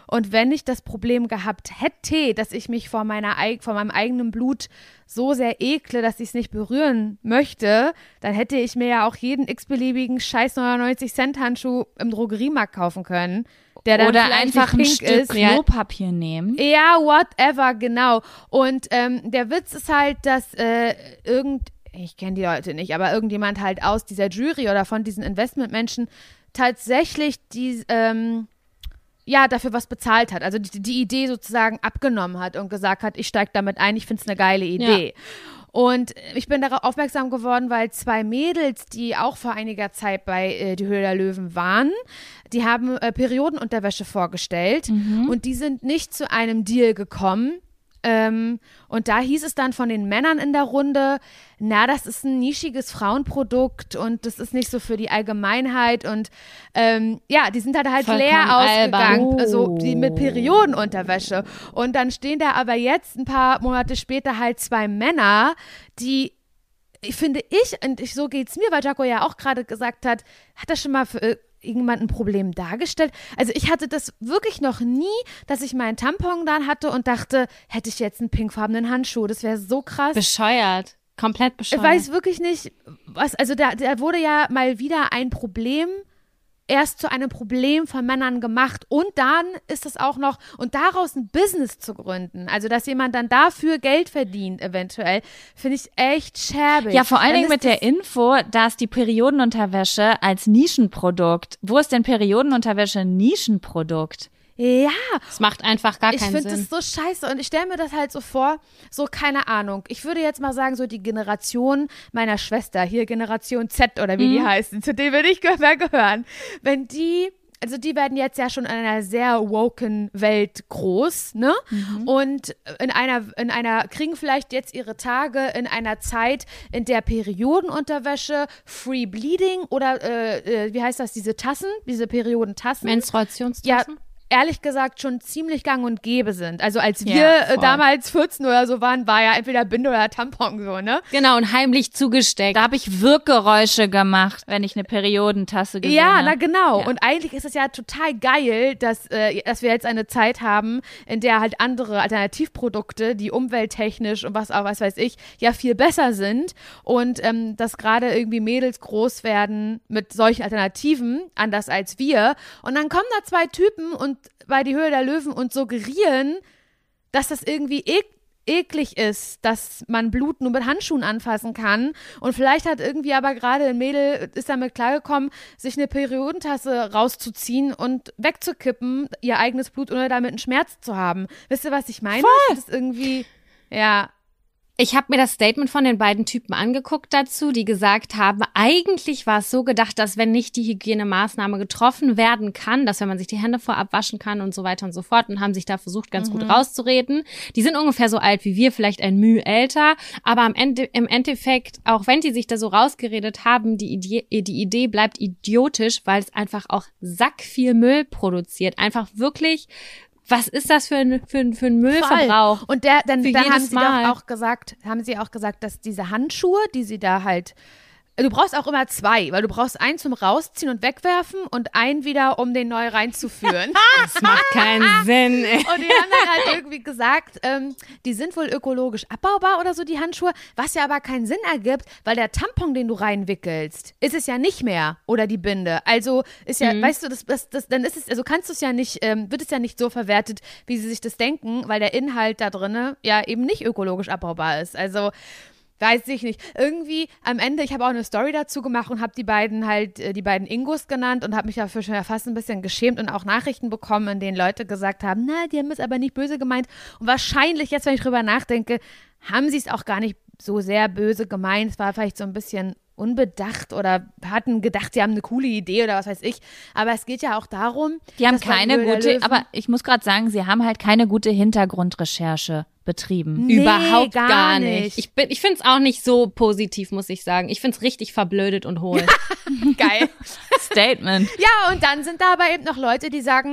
Und wenn ich das Problem gehabt hätte, dass ich mich vor, meiner, vor meinem eigenen Blut so sehr ekle, dass ich es nicht berühren möchte, dann hätte ich mir ja auch jeden x-beliebigen scheiß neunundneunzig Cent Handschuh im Drogeriemarkt kaufen können. Der dann Oder einfach ein pink Stück ist. Klopapier nehmen. Ja, whatever, genau. Und ähm, der Witz ist halt, dass äh, irgend, ich kenne die Leute nicht, aber irgendjemand halt aus dieser Jury oder von diesen Investmentmenschen tatsächlich die, ähm, ja, dafür was bezahlt hat. Also die, die Idee sozusagen abgenommen hat und gesagt hat, ich steige damit ein, ich finde es eine geile Idee. Ja. Und ich bin darauf aufmerksam geworden, weil zwei Mädels, die auch vor einiger Zeit bei äh, Die Höhle der Löwen waren, die haben äh, Periodenunterwäsche vorgestellt mhm. und die sind nicht zu einem Deal gekommen. Ähm, und da hieß es dann von den Männern in der Runde, na, das ist ein nischiges Frauenprodukt und das ist nicht so für die Allgemeinheit und ähm, ja, die sind halt halt Vollkommen leer ausgegangen, albern. also die mit Periodenunterwäsche. Und dann stehen da aber jetzt ein paar Monate später halt zwei Männer, die ich finde ich, und ich, so geht's mir, weil Jaco ja auch gerade gesagt hat, hat das schon mal für irgendjemand ein Problem dargestellt? Also ich hatte das wirklich noch nie, dass ich meinen Tampon dann hatte und dachte, hätte ich jetzt einen pinkfarbenen Handschuh, das wäre so krass. Bescheuert. Komplett bescheuert. Ich weiß wirklich nicht, was, also da, da wurde ja mal wieder ein Problem erst zu einem Problem von Männern gemacht und dann ist es auch noch, und daraus ein Business zu gründen, also dass jemand dann dafür Geld verdient eventuell, finde ich echt schäbig. Ja, vor allen Dann Dingen mit der Info, dass die Periodenunterwäsche als Nischenprodukt, wo ist denn Periodenunterwäsche ein Nischenprodukt? Ja. Es macht einfach gar ich keinen Sinn. Ich finde das so scheiße und ich stelle mir das halt so vor, so keine Ahnung. Ich würde jetzt mal sagen, so die Generation meiner Schwester, hier Generation Z oder wie mhm. die heißen, zu denen würde ich mehr gehören. Wenn die, also die werden jetzt ja schon in einer sehr woken Welt groß, ne? Mhm. Und in einer, in einer, kriegen vielleicht jetzt ihre Tage in einer Zeit, in der Periodenunterwäsche, Free Bleeding oder, äh, wie heißt das, diese Tassen, diese Periodentassen. Menstruationstassen? Ja. Ehrlich gesagt schon ziemlich gang und gäbe sind. Also als wir ja, äh, damals vierzehn oder so waren, war ja entweder Binde oder Tampon so, ne? Genau, und heimlich zugesteckt. Da habe ich Wirkgeräusche gemacht, wenn ich eine Periodentasse gesehen Ja, habe. na genau. Ja. Und eigentlich ist es ja total geil, dass, äh, dass wir jetzt eine Zeit haben, in der halt andere Alternativprodukte, die umwelttechnisch und was auch, was weiß ich, ja viel besser sind. Und ähm, dass gerade irgendwie Mädels groß werden mit solchen Alternativen, anders als wir. Und dann kommen da zwei Typen und bei Die Höhle der Löwen und suggerieren, dass das irgendwie ek eklig ist, dass man Blut nur mit Handschuhen anfassen kann. Und vielleicht hat irgendwie aber gerade ein Mädel, ist damit klargekommen, sich eine Periodentasse rauszuziehen und wegzukippen, ihr eigenes Blut, ohne damit einen Schmerz zu haben. Wisst ihr, was ich meine? Voll. Das ist irgendwie, ja. Ich habe mir das Statement von den beiden Typen angeguckt dazu, die gesagt haben, eigentlich war es so gedacht, dass wenn nicht die Hygienemaßnahme getroffen werden kann, dass wenn man sich die Hände vorab waschen kann und so weiter und so fort, und haben sich da versucht, ganz mhm. gut rauszureden. Die sind ungefähr so alt wie wir, vielleicht ein Mühe älter, aber am Ende, im Endeffekt, auch wenn die sich da so rausgeredet haben, die Idee, die Idee bleibt idiotisch, weil es einfach auch sackviel Müll produziert. Einfach wirklich. Was ist das für ein, für ein, für ein Müllverbrauch? Voll. Und der, dann, dann haben sie Mal. doch auch gesagt, haben sie auch gesagt, dass diese Handschuhe, die sie da halt, du brauchst auch immer zwei, weil du brauchst einen zum Rausziehen und wegwerfen und einen wieder, um den neu reinzuführen. Das macht keinen Sinn, ey. Und die haben dann halt irgendwie gesagt, ähm, die sind wohl ökologisch abbaubar oder so, die Handschuhe, was ja aber keinen Sinn ergibt, weil der Tampon, den du reinwickelst, ist es ja nicht mehr, oder die Binde. Also ist ja, mhm. weißt du, das, das, das, dann ist es, also kannst du es ja nicht, ähm, wird es ja nicht so verwertet, wie sie sich das denken, weil der Inhalt da drinne ja eben nicht ökologisch abbaubar ist. Also weiß ich nicht. Irgendwie am Ende, ich habe auch eine Story dazu gemacht und habe die beiden halt, äh, die beiden Ingos genannt und habe mich dafür schon fast ein bisschen geschämt und auch Nachrichten bekommen, in denen Leute gesagt haben, na, die haben es aber nicht böse gemeint. Und wahrscheinlich, jetzt wenn ich drüber nachdenke, haben sie es auch gar nicht so sehr böse gemeint. Es war vielleicht so ein bisschen unbedacht oder hatten gedacht, sie haben eine coole Idee oder was weiß ich. Aber es geht ja auch darum, die haben keine gute, aber ich muss gerade sagen, sie haben halt keine gute Hintergrundrecherche betrieben. Nee, Überhaupt gar, gar nicht. nicht. Ich, bin, ich finde es auch nicht so positiv, muss ich sagen. Ich finde es richtig verblödet und hohl. Geil. Statement. Ja, und dann sind da aber eben noch Leute, die sagen,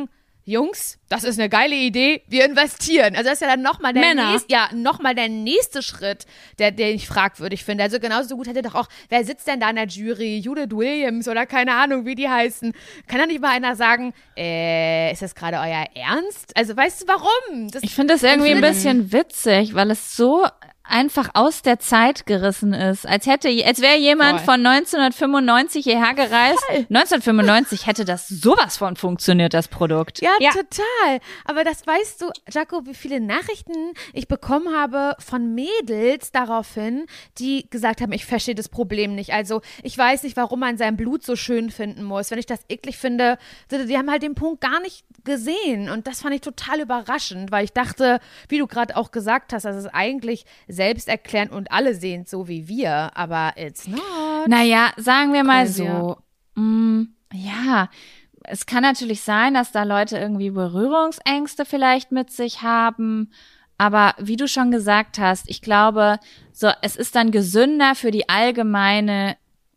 Jungs, das ist eine geile Idee, wir investieren. Also das ist ja dann nochmal der, Männer. nächst, ja, noch mal der nächste Schritt, der, den ich fragwürdig finde. Also genauso gut hätte doch auch, wer sitzt denn da in der Jury? Judith Williams oder keine Ahnung, wie die heißen. Kann da nicht mal einer sagen, äh, ist das gerade euer Ernst? Also weißt du, warum? Das, Ich finde das irgendwie ein bisschen witzig, weil es so einfach aus der Zeit gerissen ist. Als hätte, als wäre jemand Voll. von neunzehnhundertfünfundneunzig hierher gereist. neunzehnhundertfünfundneunzig hätte das sowas von funktioniert, das Produkt. Ja, Ja. total. Aber das weißt du, Jaco, wie viele Nachrichten ich bekommen habe von Mädels daraufhin, die gesagt haben, ich verstehe das Problem nicht. Also ich weiß nicht, warum man sein Blut so schön finden muss. Wenn ich das eklig finde, die, die haben halt den Punkt gar nicht gesehen. Und das fand ich total überraschend, weil ich dachte, wie du gerade auch gesagt hast, das ist eigentlich selbsterklärend und alle sehen es so wie wir. Aber it's not. Naja, sagen wir mal Crazy, so. Mm, ja, es kann natürlich sein, dass da Leute irgendwie Berührungsängste vielleicht mit sich haben. Aber wie du schon gesagt hast, ich glaube, so, es ist dann gesünder für die allgemeine,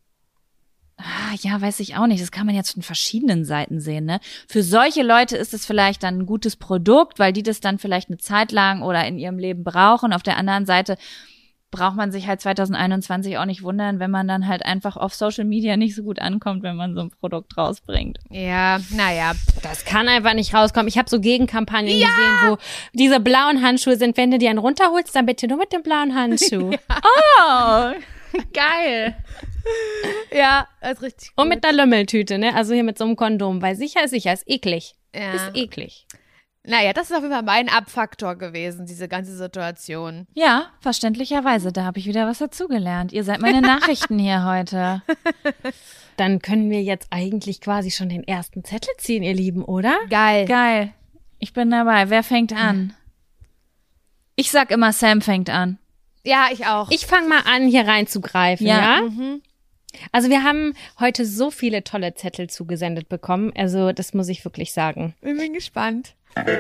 ah, ja, weiß ich auch nicht, das kann man jetzt von verschiedenen Seiten sehen, ne? Für solche Leute ist es vielleicht dann ein gutes Produkt, weil die das dann vielleicht eine Zeit lang oder in ihrem Leben brauchen. Auf der anderen Seite braucht man sich halt zwanzig einundzwanzig auch nicht wundern, wenn man dann halt einfach auf Social Media nicht so gut ankommt, wenn man so ein Produkt rausbringt. Ja, naja. Das kann einfach nicht rauskommen. Ich habe so Gegenkampagnen gesehen, wo diese blauen Handschuhe sind. Wenn du die einen runterholst, dann bitte nur mit dem blauen Handschuh. Oh, geil. Ja, das ist richtig gut. Und mit einer Lümmeltüte, ne? Also hier mit so einem Kondom, weil sicher ist sicher, ist eklig. Ja. Ist eklig. Naja, das ist auf jeden Fall mein Abfaktor gewesen, diese ganze Situation. Ja, verständlicherweise, da habe ich wieder was dazugelernt. Ihr seid meine Nachrichten hier heute. Dann können wir jetzt eigentlich quasi schon den ersten Zettel ziehen, ihr Lieben, oder? Geil. Geil. Ich bin dabei. Wer fängt an? Ich sag immer, Sam fängt an. Ja, ich auch. Ich fange mal an, hier reinzugreifen, Ja. ja? Also wir haben heute so viele tolle Zettel zugesendet bekommen. Also das muss ich wirklich sagen. Ich bin gespannt.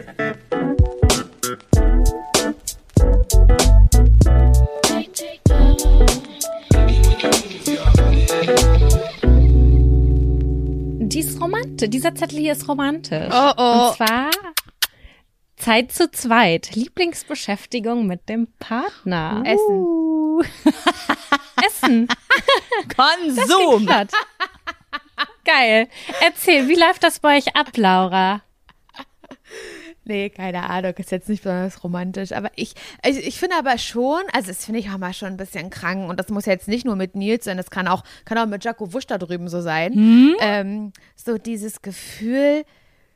Die ist romantisch. Dieser Zettel hier ist romantisch. Oh, oh. Und zwar Zeit zu zweit. Lieblingsbeschäftigung mit dem Partner. Essen. Essen. Konsum. Hat. Geil. Erzähl, wie läuft das bei euch ab, Laura? Nee, keine Ahnung, ist jetzt nicht besonders romantisch, aber ich, ich, ich finde aber schon, also das finde ich auch mal schon ein bisschen krank und das muss jetzt nicht nur mit Nils sein, das kann auch, kann auch mit Jaco Wusch da drüben so sein, Mhm. ähm, so dieses Gefühl,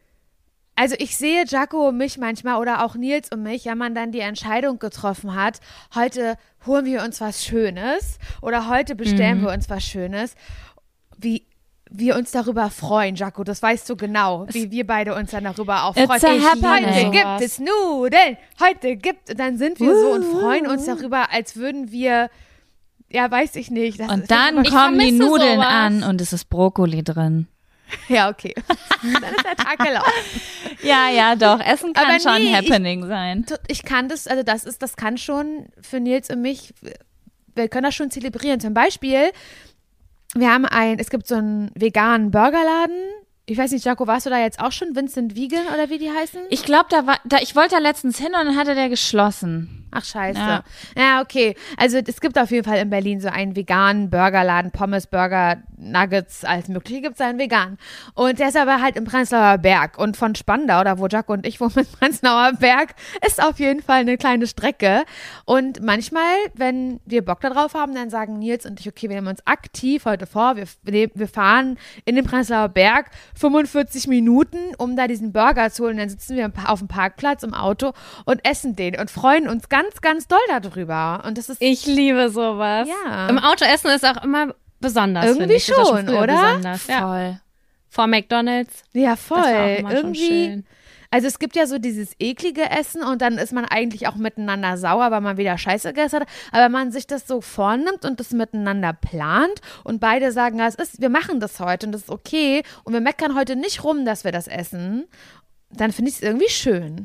also ich sehe Jaco und mich manchmal oder auch Nils und mich, wenn man dann die Entscheidung getroffen hat, heute holen wir uns was Schönes oder heute bestellen Mhm. wir uns was Schönes, wie wir uns darüber freuen, Jaco, das weißt du genau, wie wir beide uns dann darüber auch It's freuen. a happening. Heute sowas. gibt es Nudeln, heute gibt, und dann sind wir so und freuen uns darüber, als würden wir, ja, weiß ich nicht. Das Und ist- dann Ich kommen die vermisse Nudeln sowas. an und es ist Brokkoli drin. Ja, okay. Dann ist der Tag gelaufen. Ja, ja, doch. Essen kann Aber schon nee, ein ich- Happening sein. Ich kann das, also das ist, das kann schon für Nils und mich, wir können das schon zelebrieren. Zum Beispiel, wir haben ein, es gibt so einen veganen Burgerladen. Ich weiß nicht, Jaco, warst du da jetzt auch schon? Vincent Vegan oder wie die heißen? Ich glaube, da war, da, ich wollte da letztens hin und dann hatte der geschlossen. Ach, scheiße. Ja. Ja. okay. Also es gibt auf jeden Fall in Berlin so einen veganen Burgerladen, Pommes, Burger, Nuggets, alles mögliche gibt es einen vegan. Und der ist aber halt im Prenzlauer Berg. Und von Spandau, da wo Jaco und ich wohnen, im Prenzlauer Berg, ist auf jeden Fall eine kleine Strecke. Und manchmal, wenn wir Bock darauf haben, dann sagen Nils und ich, okay, wir nehmen uns aktiv heute vor, wir, wir fahren in den Prenzlauer Berg fünfundvierzig Minuten, um da diesen Burger zu holen. Dann sitzen wir auf dem Parkplatz im Auto und essen den und freuen uns ganz, ganz doll darüber. Und das ist Ich liebe sowas. Ja. Im Auto essen ist auch immer besonders. Irgendwie finde ich. Das war schon, früher oder? Besonders. Ja. Voll. Vor McDonald's. ja voll. Das war auch immer schon Irgendwie. schön. Also es gibt ja so dieses eklige Essen und dann ist man eigentlich auch miteinander sauer, weil man wieder Scheiße gegessen hat. Aber wenn man sich das so vornimmt und das miteinander plant und beide sagen, ja, es ist, wir machen das heute und das ist okay und wir meckern heute nicht rum, dass wir das essen, dann finde ich es irgendwie schön.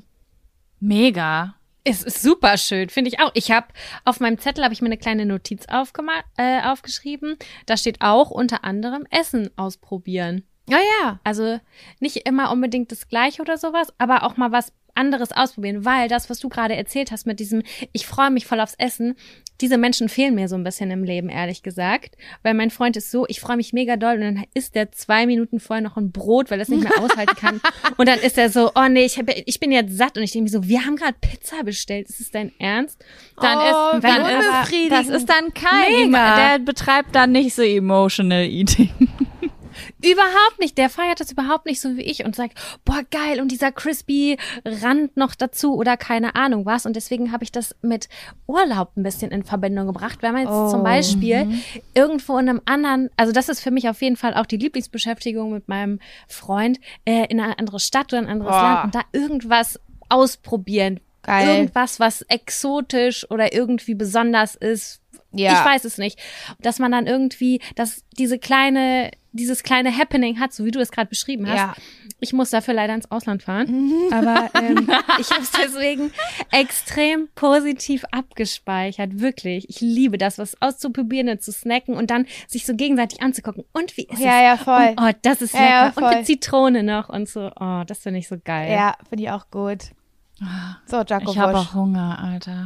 Mega. Es ist super schön, finde ich auch. Ich habe auf meinem Zettel habe ich mir eine kleine Notiz aufgema- äh, aufgeschrieben. Da steht auch unter anderem Essen ausprobieren. Ja, ja. Also nicht immer unbedingt das Gleiche oder sowas, aber auch mal was anderes ausprobieren, weil das, was du gerade erzählt hast mit diesem, ich freue mich voll aufs Essen, diese Menschen fehlen mir so ein bisschen im Leben, ehrlich gesagt, weil mein Freund ist so, ich freue mich mega doll und dann isst der zwei Minuten vorher noch ein Brot, weil er es nicht mehr aushalten kann und dann ist er so, oh nee, ich, hab, ich bin jetzt satt und ich denke mir so, wir haben gerade Pizza bestellt, ist es dein Ernst? Dann Oh, ist, dann wie ist, unbefriedigend. das ist dann kein, Mega. der betreibt dann nicht so emotional eating. Überhaupt nicht. Der feiert das überhaupt nicht so wie ich und sagt, boah, geil, und dieser crispy Rand noch dazu oder keine Ahnung was. Und deswegen habe ich das mit Urlaub ein bisschen in Verbindung gebracht, wenn man jetzt Oh, zum Beispiel irgendwo in einem anderen, also das ist für mich auf jeden Fall auch die Lieblingsbeschäftigung mit meinem Freund, äh, in eine andere Stadt oder ein anderes Boah. Land und da irgendwas ausprobieren. Geil. Irgendwas, was exotisch oder irgendwie besonders ist. Ja. Ich weiß es nicht. Dass man dann irgendwie, dass diese kleine, dieses kleine Happening hat, so wie du es gerade beschrieben hast. Ja. Ich muss dafür leider ins Ausland fahren. Aber ähm, ich habe es deswegen extrem positiv abgespeichert. Wirklich. Ich liebe das, was auszuprobieren und zu snacken und dann sich so gegenseitig anzugucken. Und wie ist Ja, es? ja, voll. Und, oh, das ist Ja, lecker. ja, und voll. mit Zitrone noch und so. Oh, das finde ich so geil. Ja, finde ich auch gut. So, Jaco Ich habe Wosch. auch Hunger, Alter.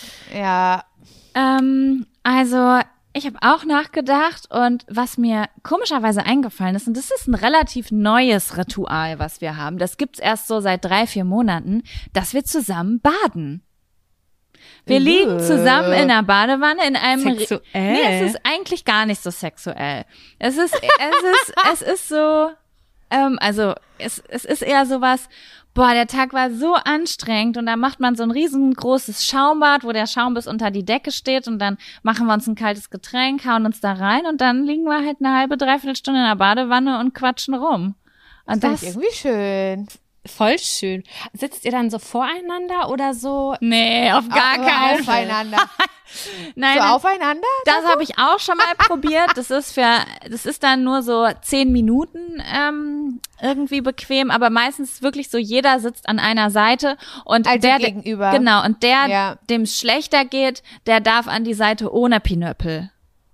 Ja. Ähm, also ich habe auch nachgedacht und was mir komischerweise eingefallen ist, und das ist ein relativ neues Ritual, was wir haben, das gibt's erst so seit drei, vier Monaten, dass wir zusammen baden. Wir Äh. liegen zusammen in einer Badewanne in einem Re- Sexuell. Nee, es ist eigentlich gar nicht so sexuell. Es ist, es ist, es ist so, ähm, also es, es ist eher sowas, boah, der Tag war so anstrengend und da macht man so ein riesengroßes Schaumbad, wo der Schaum bis unter die Decke steht und dann machen wir uns ein kaltes Getränk, hauen uns da rein und dann liegen wir halt eine halbe, dreiviertel Stunde in der Badewanne und quatschen rum. Und Das das, finde ich irgendwie schön. Voll schön. Sitzt ihr dann so voreinander oder so? nee, auf gar Au- keinen Fall. Aufeinander. Nein, So aufeinander? das habe ich auch schon mal probiert. Das ist für, das ist dann nur so zehn Minuten ähm, irgendwie bequem, aber meistens wirklich so, jeder sitzt an einer Seite und Also der gegenüber. Genau, und der, Ja. dem es schlechter geht, der darf an die Seite ohne Pinöppel.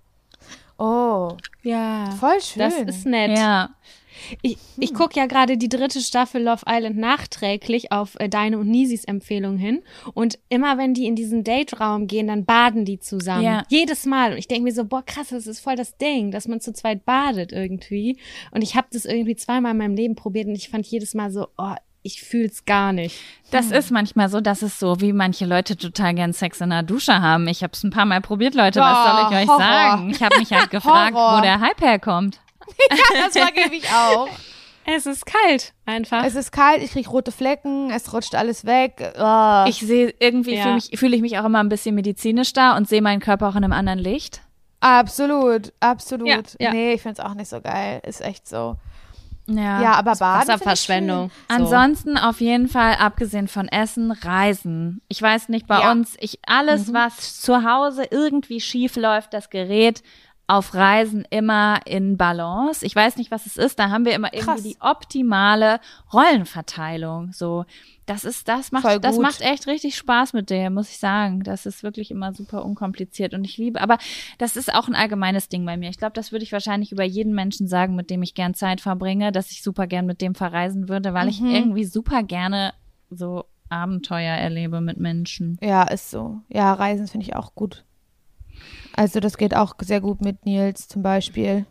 Oh, Ja. voll schön. Das ist nett. Ja. Ich, ich gucke ja gerade die dritte Staffel Love Island nachträglich auf äh, deine und Nisis Empfehlung hin. Und immer wenn die in diesen Date-Raum gehen, dann baden die zusammen. Ja. Jedes Mal. Und ich denke mir so, boah, krass, das ist voll das Ding, dass man zu zweit badet irgendwie. Und ich habe das irgendwie zweimal in meinem Leben probiert und ich fand jedes Mal so, oh, ich fühl's gar nicht. Das ist manchmal so, das ist so, wie manche Leute total gern Sex in der Dusche haben. Ich habe es ein paar Mal probiert, Leute, was Boah, soll ich euch Horror. sagen? Ich habe mich halt gefragt, Horror. wo der Hype herkommt. Das vergebe ich auch. Es ist kalt, einfach. Es ist kalt, ich krieg rote Flecken, es rutscht alles weg. Oh. Ich sehe irgendwie, Ja. fühle mich, fühle ich mich auch immer ein bisschen medizinisch da und sehe meinen Körper auch in einem anderen Licht. Absolut, absolut. Ja, ja. Nee, ich find's auch nicht so geil. Ist echt so. Ja. Ja, aber Baden find ich Wasserverschwendung. So. Ansonsten auf jeden Fall, abgesehen von Essen, Reisen. Ich weiß nicht, bei Ja. uns, ich alles, was zu Hause irgendwie schief läuft, das Gerät auf Reisen immer in Balance. Ich weiß nicht, was es ist. Da haben wir immer Krass. irgendwie die optimale Rollenverteilung. So, das ist, das Voll macht, das gut. macht echt richtig Spaß mit dem, muss ich sagen. Das ist wirklich immer super unkompliziert und ich liebe, aber das ist auch ein allgemeines Ding bei mir. Ich glaube, das würde ich wahrscheinlich über jeden Menschen sagen, mit dem ich gern Zeit verbringe, dass ich super gern mit dem verreisen würde, weil ich Mhm. irgendwie super gerne so Abenteuer erlebe mit Menschen. Ja, ist so. Ja, Reisen finde ich auch gut. Also das geht auch sehr gut mit Nils zum Beispiel.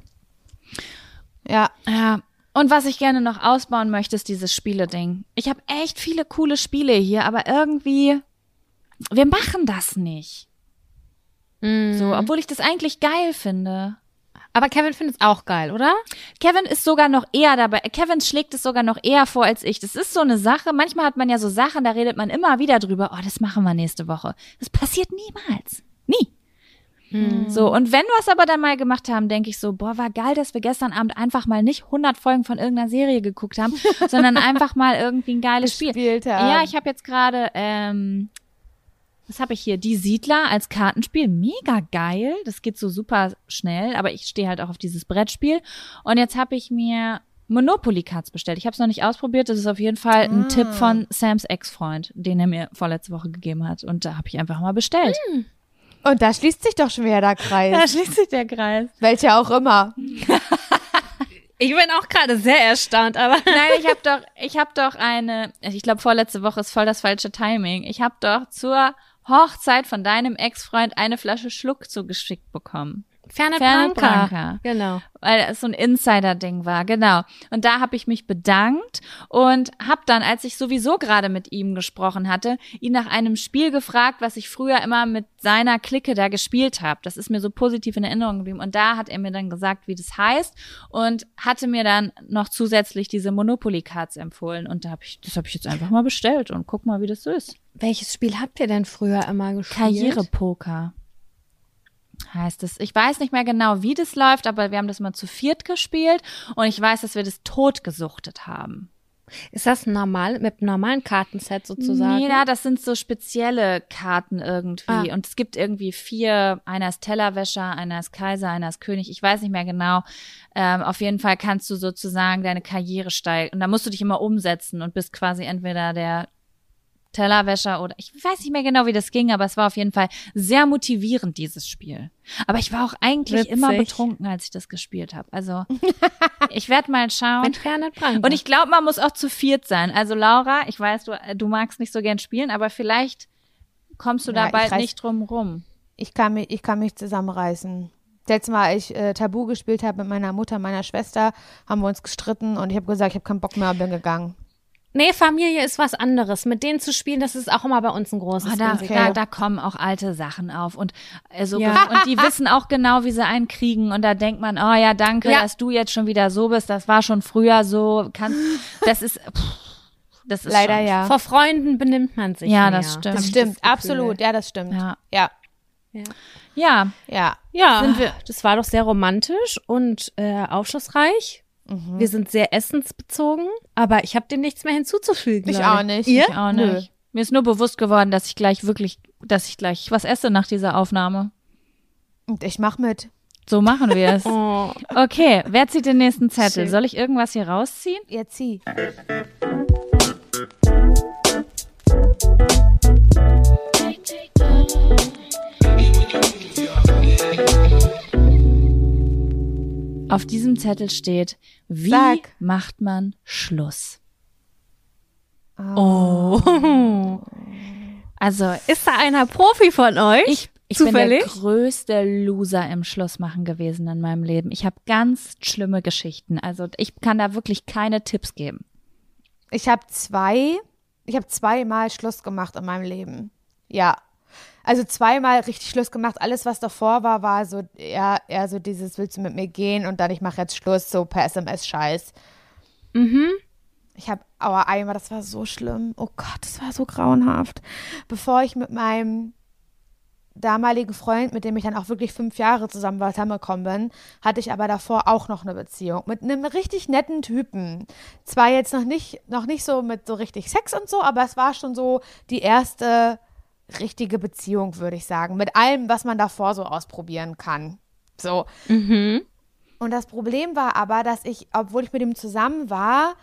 Ja, Ja. Und was ich gerne noch ausbauen möchte, ist dieses Spiele-Ding. Ich habe echt viele coole Spiele hier, aber irgendwie, wir machen das nicht. Mm. So, obwohl ich das eigentlich geil finde. Aber Kevin findet es auch geil, oder? Kevin ist sogar noch eher dabei. Kevin schlägt es sogar noch eher vor als ich. Das ist so eine Sache. Manchmal hat man ja so Sachen, da redet man immer wieder drüber. Oh, das machen wir nächste Woche. Das passiert niemals. Nie. So, und wenn wir es aber dann mal gemacht haben, denke ich so, boah, war geil, dass wir gestern Abend einfach mal nicht hundert Folgen von irgendeiner Serie geguckt haben, sondern einfach mal irgendwie ein geiles Spiel. gespielt haben. Ja, ich habe jetzt gerade, ähm, was habe ich hier? Die Siedler als Kartenspiel. Mega geil. Das geht so super schnell, aber ich stehe halt auch auf dieses Brettspiel. Und jetzt habe ich mir Monopoly Cards bestellt. Ich habe es noch nicht ausprobiert. Das ist auf jeden Fall ein Tipp von Sams Ex-Freund, den er mir vorletzte Woche gegeben hat. Und da habe ich einfach mal bestellt. Und da schließt sich doch schon wieder der Kreis. Da schließt sich der Kreis. Welcher auch immer. Ich bin auch gerade sehr erstaunt, aber Nein, ich habe doch, ich habe doch eine, ich glaube vorletzte Woche ist voll das falsche Timing. Ich habe doch zur Hochzeit von deinem Ex-Freund eine Flasche Schluck zugeschickt bekommen. Fernet Fernet Branca. Branca. Genau. Weil es so ein Insider-Ding war, genau. Und da habe ich mich bedankt und habe dann, als ich sowieso gerade mit ihm gesprochen hatte, ihn nach einem Spiel gefragt, was ich früher immer mit seiner Clique da gespielt habe. Das ist mir so positiv in Erinnerung geblieben. Und da hat er mir dann gesagt, wie das heißt und hatte mir dann noch zusätzlich diese Monopoly-Cards empfohlen. Und da habe ich, das habe ich jetzt einfach mal bestellt und guck mal, wie das so ist. Welches Spiel habt ihr denn früher immer gespielt? Karrierepoker heißt es. Ich weiß nicht mehr genau, wie das läuft, aber wir haben das mal zu viert gespielt und ich weiß, dass wir das totgesuchtet haben. Ist das normal, mit einem normalen Kartenset sozusagen? Nee, ja, das sind so spezielle Karten irgendwie. Ah. Und es gibt irgendwie vier, einer ist Tellerwäscher, einer ist Kaiser, einer ist König. Ich weiß nicht mehr genau. Ähm, auf jeden Fall kannst du sozusagen deine Karriere steigern. Und da musst du dich immer umsetzen und bist quasi entweder der Tellerwäscher oder ich weiß nicht mehr genau, wie das ging, aber es war auf jeden Fall sehr motivierend, dieses Spiel. Aber ich war auch eigentlich Witzig. immer betrunken, als ich das gespielt habe. Also ich werde mal schauen. Mit Fernet Branca. Und ich glaube, man muss auch zu viert sein. Also Laura, ich weiß, du, du magst nicht so gern spielen, aber vielleicht kommst du da Ja, ich bald reiß- nicht drum rum. Ich kann mich, ich kann mich zusammenreißen. Letztes Mal, als ich äh, Tabu gespielt habe mit meiner Mutter, meiner Schwester, haben wir uns gestritten und ich habe gesagt, ich habe keinen Bock mehr und bin gegangen. Nee, Familie ist was anderes. Mit denen zu spielen, das ist auch immer bei uns ein großes Oh, da, Risiko. da, da kommen auch alte Sachen auf und also Ja. und die wissen auch genau, wie sie einen kriegen und da denkt man, oh ja, danke, Ja. dass du jetzt schon wieder so bist. Das war schon früher so. Kannst, das ist, pff, das ist Leider schon, ja. Vor Freunden benimmt man sich Ja, mehr. das stimmt. Das Hab ich stimmt, Gefühl. absolut, ja, das stimmt. Ja, Ja, ja. ja. Ja, Sind wir- das war doch sehr romantisch und äh, aufschlussreich. Mhm. Wir sind sehr essensbezogen, aber ich habe dem nichts mehr hinzuzufügen. Ich Leute. auch nicht. Ihr? Ich auch Nö. nicht. Mir ist nur bewusst geworden, dass ich gleich wirklich, dass ich gleich was esse nach dieser Aufnahme. Und ich mach mit. So machen wir es. Oh. Okay, wer zieht den nächsten Zettel? Schön. Soll ich irgendwas hier rausziehen? Jetzt zieh. Auf diesem Zettel steht, wie Sag. macht man Schluss? Oh. Also Ist da einer Profi von euch? ich, ich bin Zufällig? der größte Loser im Schlussmachen gewesen in meinem Leben. Ich habe ganz schlimme Geschichten. Also ich kann da wirklich keine Tipps geben. Ich habe zwei, ich habe zweimal Schluss gemacht in meinem Leben. Ja. Also zweimal richtig Schluss gemacht. Alles, was davor war, war so, ja, eher so dieses, willst du mit mir gehen? Und dann, ich mache jetzt Schluss, so per S M S-Scheiß. Mhm. Ich habe, aber einmal, das war so schlimm. Oh Gott, das war so grauenhaft. Bevor ich mit meinem damaligen Freund, mit dem ich dann auch wirklich fünf Jahre zusammen war, zusammengekommen bin, hatte ich aber davor auch noch eine Beziehung mit einem richtig netten Typen. Zwar jetzt noch nicht, noch nicht so mit so richtig Sex und so, aber es war schon so die erste richtige Beziehung, würde ich sagen. Mit allem, was man davor so ausprobieren kann. So. Mhm. Und das Problem war aber, dass ich, obwohl ich mit ihm zusammen war,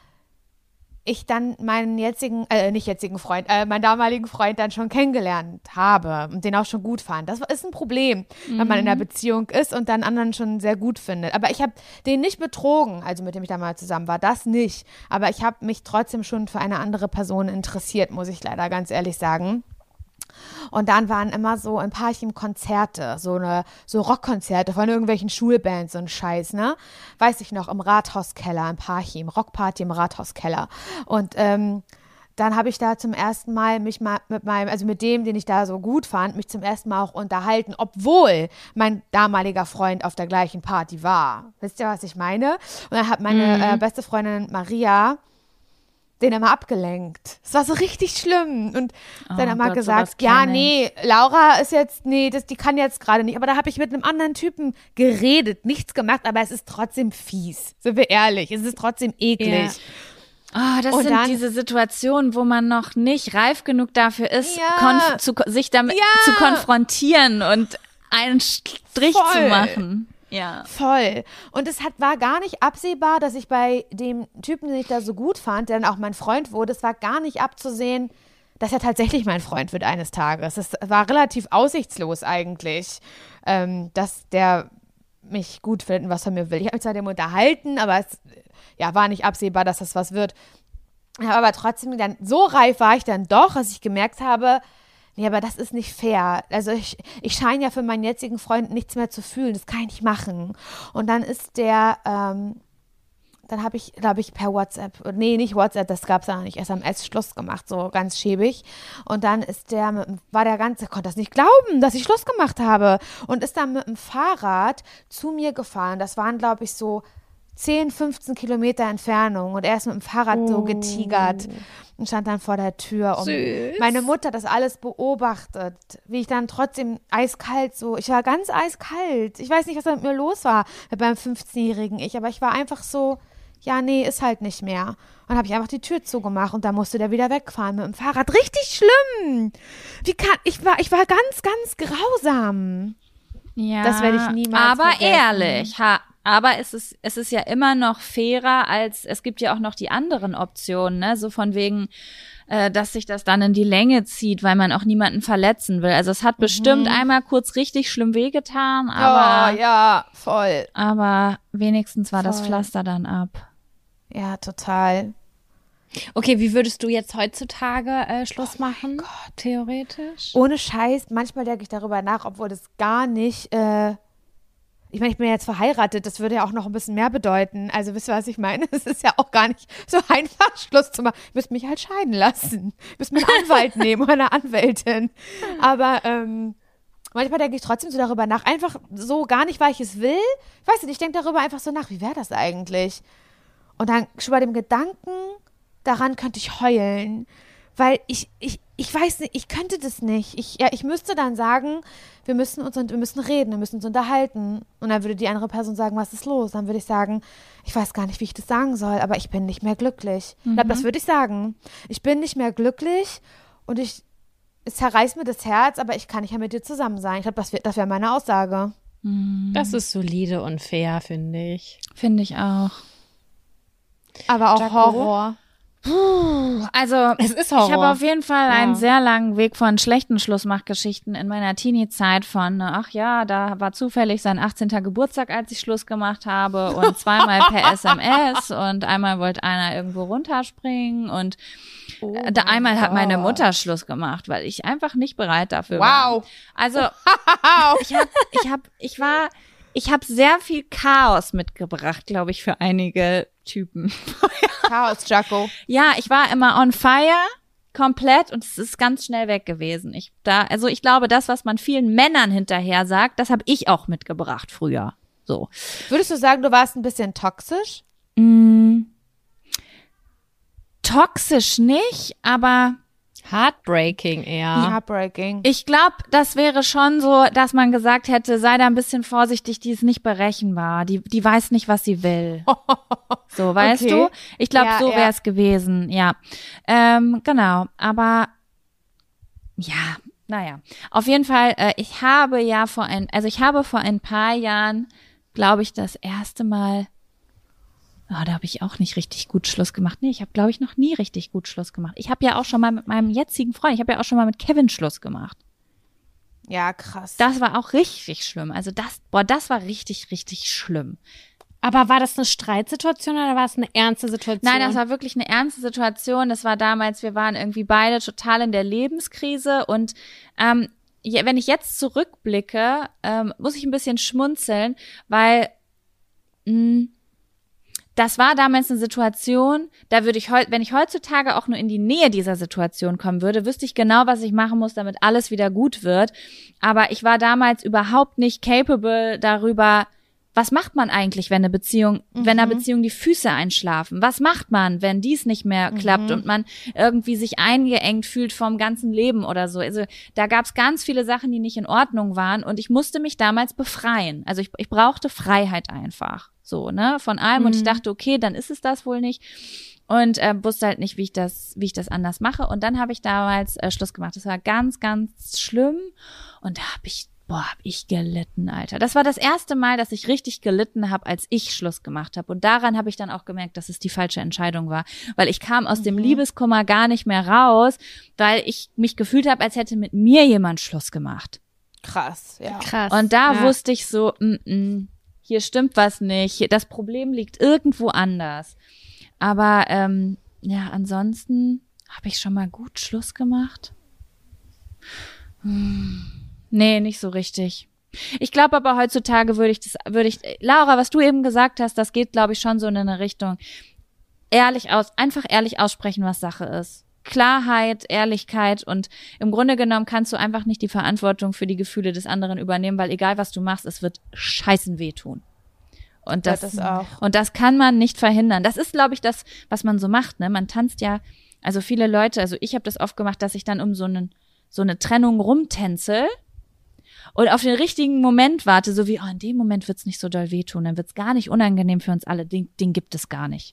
ich dann meinen jetzigen, äh, nicht jetzigen Freund, äh, meinen damaligen Freund dann schon kennengelernt habe und den auch schon gut fand. Das ist ein Problem, wenn man in einer Beziehung ist und dann anderen schon sehr gut findet. Aber ich habe den nicht betrogen, also mit dem ich damals zusammen war, das nicht. Aber ich habe mich trotzdem schon für eine andere Person interessiert, muss ich leider ganz ehrlich sagen. Und dann waren immer so ein paar Konzerte, so eine, so Rockkonzerte von irgendwelchen Schulbands und Scheiß, ne? Weiß ich noch, im Rathauskeller, im Parchim, Rockparty im Rathauskeller. Und ähm, dann habe ich da zum ersten Mal mich mal mit meinem, also mit dem, den ich da so gut fand, mich zum ersten Mal auch unterhalten, obwohl mein damaliger Freund auf der gleichen Party war. Wisst ihr, was ich meine? Und dann hat meine Mhm. äh, beste Freundin Maria den immer abgelenkt. Es war so richtig schlimm. Und Oh dann immer Gott, gesagt, sowas ja, kenn nee, Laura ist jetzt, nee, das, die kann jetzt gerade nicht. Aber da habe ich mit einem anderen Typen geredet, nichts gemacht, aber es ist trotzdem fies. Sind wir ehrlich, es ist trotzdem eklig. Oh, das Und sind dann- diese Situationen, wo man noch nicht reif genug dafür ist, Ja. konf- zu, sich damit Ja. zu konfrontieren und einen Strich Voll. zu machen. Ja. Voll. Und es hat, war gar nicht absehbar, dass ich bei dem Typen, den ich da so gut fand, der dann auch mein Freund wurde, es war gar nicht abzusehen, dass er tatsächlich mein Freund wird eines Tages. Es war relativ aussichtslos eigentlich, ähm, dass der mich gut finden, was er mir will. Ich habe mich zwar mit dem unterhalten, aber es ja, war nicht absehbar, dass das was wird. Ja, aber trotzdem, dann, so reif war ich dann doch, dass ich gemerkt habe, nee, aber das ist nicht fair. Also ich, ich scheine ja für meinen jetzigen Freund nichts mehr zu fühlen. Das kann ich nicht machen. Und dann ist der, ähm, dann habe ich, glaube ich, per WhatsApp, nee, nicht WhatsApp, das gab es ja nicht, S M S Schluss gemacht, so ganz schäbig. Und dann ist der, mit, war der ganze, konnte das nicht glauben, dass ich Schluss gemacht habe. Und ist dann mit dem Fahrrad zu mir gefahren. Das waren, glaube ich, so zehn, fünfzehn Kilometer Entfernung und er ist mit dem Fahrrad oh. so getigert und stand dann vor der Tür. Und Süß. Meine Mutter hat das alles beobachtet, wie ich dann trotzdem eiskalt so, ich war ganz eiskalt. Ich weiß nicht, was da mit mir los war beim fünfzehnjährigen Ich, aber ich war einfach so, ja, nee, ist halt nicht mehr. Und dann habe ich einfach die Tür zugemacht und dann musste der wieder wegfahren mit dem Fahrrad. Richtig schlimm. Wie kann, ich war, ich war ganz, ganz grausam. Ja, das werde ich niemals aber vergessen. ehrlich, ha, aber es ist, es ist ja immer noch fairer, als es gibt ja auch noch die anderen Optionen, ne? So von wegen, äh, dass sich das dann in die Länge zieht, weil man auch niemanden verletzen will. Also es hat bestimmt Mhm. einmal kurz richtig schlimm wehgetan, aber, oh, ja, voll. aber wenigstens war das Voll. Pflaster dann ab. Ja, total. Okay, wie würdest du jetzt heutzutage äh, Schluss machen? Theoretisch? Ohne Scheiß, manchmal denke ich darüber nach, obwohl das gar nicht, äh, ich meine, ich bin ja jetzt verheiratet, das würde ja auch noch ein bisschen mehr bedeuten. Also wisst ihr, was ich meine? Es ist ja auch gar nicht so einfach, Schluss zu machen. Ich müsste mich halt scheiden lassen. Ich müsste mir einen Anwalt nehmen oder eine Anwältin. Aber ähm, manchmal denke ich trotzdem so darüber nach. Einfach so gar nicht, weil ich es will. Ich weiß nicht, ich denke darüber einfach so nach, wie wäre das eigentlich? Und dann schon bei dem Gedanken, daran könnte ich heulen. Weil ich, ich, ich weiß nicht, ich könnte das nicht. Ich, ja, ich müsste dann sagen, wir müssen uns wir müssen reden, wir müssen uns unterhalten. Und dann würde die andere Person sagen, was ist los? Dann würde ich sagen, ich weiß gar nicht, wie ich das sagen soll, aber ich bin nicht mehr glücklich. Mhm. Ich glaube, das würde ich sagen. Ich bin nicht mehr glücklich und ich, es zerreißt mir das Herz, aber ich kann nicht mehr mit dir zusammen sein. Ich glaube, das, wär, das wäre meine Aussage. Das ist solide und fair, finde ich. Finde ich auch. Aber auch Jaco? Horror. Puh, also Es ist Horror. ich habe auf jeden Fall Ja. einen sehr langen Weg von schlechten Schlussmachgeschichten in meiner Teenie-Zeit von, ach ja, da war zufällig sein achtzehnter Geburtstag, als ich Schluss gemacht habe und zweimal per S M S und einmal wollte einer irgendwo runterspringen und Oh da einmal hat meine Gott. Mutter Schluss gemacht, weil ich einfach nicht bereit dafür war. Wow. Also ich hab, ich hab, ich war, ich habe sehr viel Chaos mitgebracht, glaube ich, für einige Typen. Chaos, Jaco. Ja, ich war immer on fire, komplett, und es ist ganz schnell weg gewesen. Ich da, also ich glaube, das, was man vielen Männern hinterher sagt, das habe ich auch mitgebracht früher. So. Würdest du sagen, du warst ein bisschen toxisch? Mm, toxisch nicht, aber Heartbreaking eher. Heartbreaking. ich glaube, das wäre schon so, dass man gesagt hätte, sei da ein bisschen vorsichtig, die ist nicht berechenbar, die, die weiß nicht, was sie will. So, weißt Okay. du? Ich glaube, Ja, so ja. wäre es gewesen, ja. Ähm, genau, aber ja, naja. Auf jeden Fall, äh, ich habe ja vor ein, also ich habe vor ein paar Jahren, glaube ich, das erste Mal, oh, da habe ich auch nicht richtig gut Schluss gemacht. Nee, ich habe, glaube ich, noch nie richtig gut Schluss gemacht. Ich habe ja auch schon mal mit meinem jetzigen Freund, ich habe ja auch schon mal mit Kevin Schluss gemacht. Ja, krass. Das war auch richtig schlimm. Also das, boah, das war richtig, richtig schlimm. Aber war das eine Streitsituation oder war es eine ernste Situation? Nein, das war wirklich eine ernste Situation. Das war damals, wir waren irgendwie beide total in der Lebenskrise und ähm, je- wenn ich jetzt zurückblicke, ähm, muss ich ein bisschen schmunzeln, weil mh, das war damals eine Situation, da würde ich heute, wenn ich heutzutage auch nur in die Nähe dieser Situation kommen würde, wüsste ich genau, was ich machen muss, damit alles wieder gut wird. Aber ich war damals überhaupt nicht capable darüber, was macht man eigentlich, wenn eine Beziehung, mhm. wenn einer Beziehung die Füße einschlafen? Was macht man, wenn dies nicht mehr klappt und man irgendwie sich eingeengt fühlt vom ganzen Leben oder so? Also da gab es ganz viele Sachen, die nicht in Ordnung waren und ich musste mich damals befreien. Also ich, ich brauchte Freiheit einfach, so, ne, von allem. Mhm. Und ich dachte, okay, dann ist es das wohl nicht. Und äh, wusste halt nicht, wie ich das, wie ich das anders mache. Und dann habe ich damals äh, Schluss gemacht. Das war ganz, ganz schlimm. Und da habe ich Boah, hab ich gelitten, Alter. Das war das erste Mal, dass ich richtig gelitten habe, als ich Schluss gemacht habe. Und daran habe ich dann auch gemerkt, dass es die falsche Entscheidung war. Weil ich kam aus mhm. dem Liebeskummer gar nicht mehr raus, weil ich mich gefühlt habe, als hätte mit mir jemand Schluss gemacht. Krass, ja. Krass. Und da ja. wusste ich so, mm, mm, hier stimmt was nicht, hier, das Problem liegt irgendwo anders. Aber ähm, ja, ansonsten habe ich schon mal gut Schluss gemacht. Hm. Nee, nicht so richtig. Ich glaube aber heutzutage würde ich das, würde ich, Laura, was du eben gesagt hast, das geht, glaube ich, schon so in eine Richtung. Ehrlich aus, einfach ehrlich aussprechen, was Sache ist. Klarheit, Ehrlichkeit und im Grunde genommen kannst du einfach nicht die Verantwortung für die Gefühle des anderen übernehmen, weil egal was du machst, es wird scheißen wehtun. Und das, das auch. und das kann man nicht verhindern. Das ist, glaube ich, das, was man so macht, ne? Man tanzt ja, also viele Leute, also ich habe das oft gemacht, dass ich dann um so einen, so eine Trennung rumtänzel und auf den richtigen Moment warte, so wie, oh, in dem Moment wird's nicht so doll wehtun, dann wird's gar nicht unangenehm für uns alle, den, den gibt es gar nicht.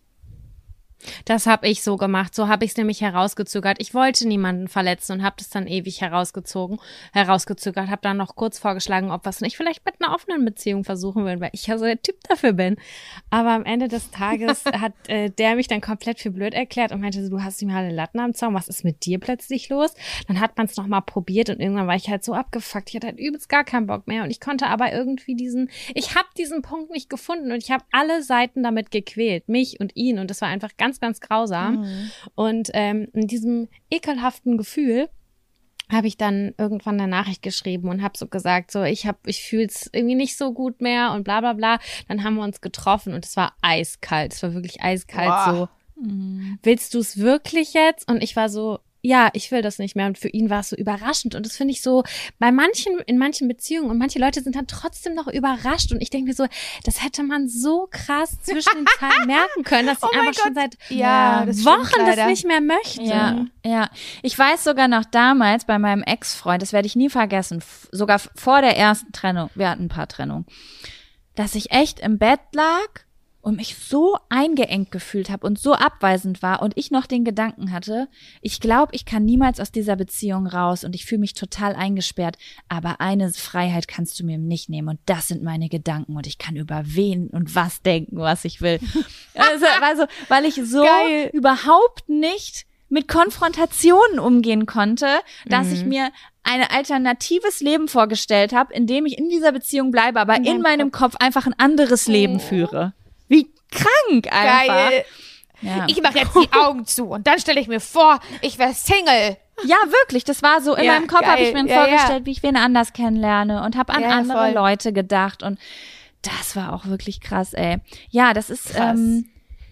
Das habe ich so gemacht. So habe ich es nämlich herausgezögert. Ich wollte niemanden verletzen und habe das dann ewig herausgezogen, herausgezögert. Habe dann noch kurz vorgeschlagen, ob wir es nicht vielleicht mit einer offenen Beziehung versuchen würden, weil ich ja so der Typ dafür bin. Aber am Ende des Tages hat äh, der mich dann komplett für blöd erklärt und meinte, du hast ihm alle Latten am Zaun. Was ist mit dir plötzlich los? Dann hat man es nochmal probiert und irgendwann war ich halt so abgefuckt. Ich hatte halt übelst gar keinen Bock mehr und ich konnte aber irgendwie diesen, ich habe diesen Punkt nicht gefunden und ich habe alle Seiten damit gequält, mich und ihn, und das war einfach ganz, ganz grausam. Mhm. Und ähm, in diesem ekelhaften Gefühl habe ich dann irgendwann eine Nachricht geschrieben und habe so gesagt, so ich habe, ich fühle es irgendwie nicht so gut mehr und bla bla bla. Dann haben wir uns getroffen und es war eiskalt. Es war wirklich eiskalt. Boah. So, mhm. Willst du es wirklich jetzt? Und ich war so, ja, ich will das nicht mehr. Und für ihn war es so überraschend. Und das finde ich so, bei manchen, in manchen Beziehungen, und manche Leute sind dann trotzdem noch überrascht. Und ich denke mir so, das hätte man so krass zwischen den Zeilen merken können, dass ich oh einfach Gott. schon seit ja, das Wochen das nicht mehr möchte. Ja, ja. Ich weiß sogar noch damals bei meinem Ex-Freund, das werde ich nie vergessen, f- sogar vor der ersten Trennung, wir hatten ein paar Trennungen, dass ich echt im Bett lag und mich so eingeengt gefühlt habe und so abweisend war und ich noch den Gedanken hatte, ich glaube, ich kann niemals aus dieser Beziehung raus und ich fühle mich total eingesperrt, aber eine Freiheit kannst du mir nicht nehmen und das sind meine Gedanken und ich kann über wen und was denken, was ich will. Also, also weil ich so Geil. überhaupt nicht mit Konfrontationen umgehen konnte, dass mhm. ich mir ein alternatives Leben vorgestellt habe, in dem ich in dieser Beziehung bleibe, aber in, in meinem Kopf. Kopf einfach ein anderes Leben führe. Wie krank einfach. Geil. Ja. Ich mache jetzt die Augen zu und dann stelle ich mir vor, ich wäre Single. Ja, wirklich. Das war so, in ja, meinem Kopf habe ich mir ja, vorgestellt, ja. wie ich wen anders kennenlerne und habe an ja, andere voll. Leute gedacht und das war auch wirklich krass, ey. Ja, das ist, krass. ähm,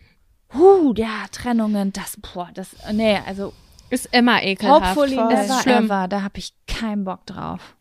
huh, ja, Trennungen, das, boah, das, nee, also. Ist immer ekelhaft. Hopefully never schlimm. ever, da habe ich keinen Bock drauf.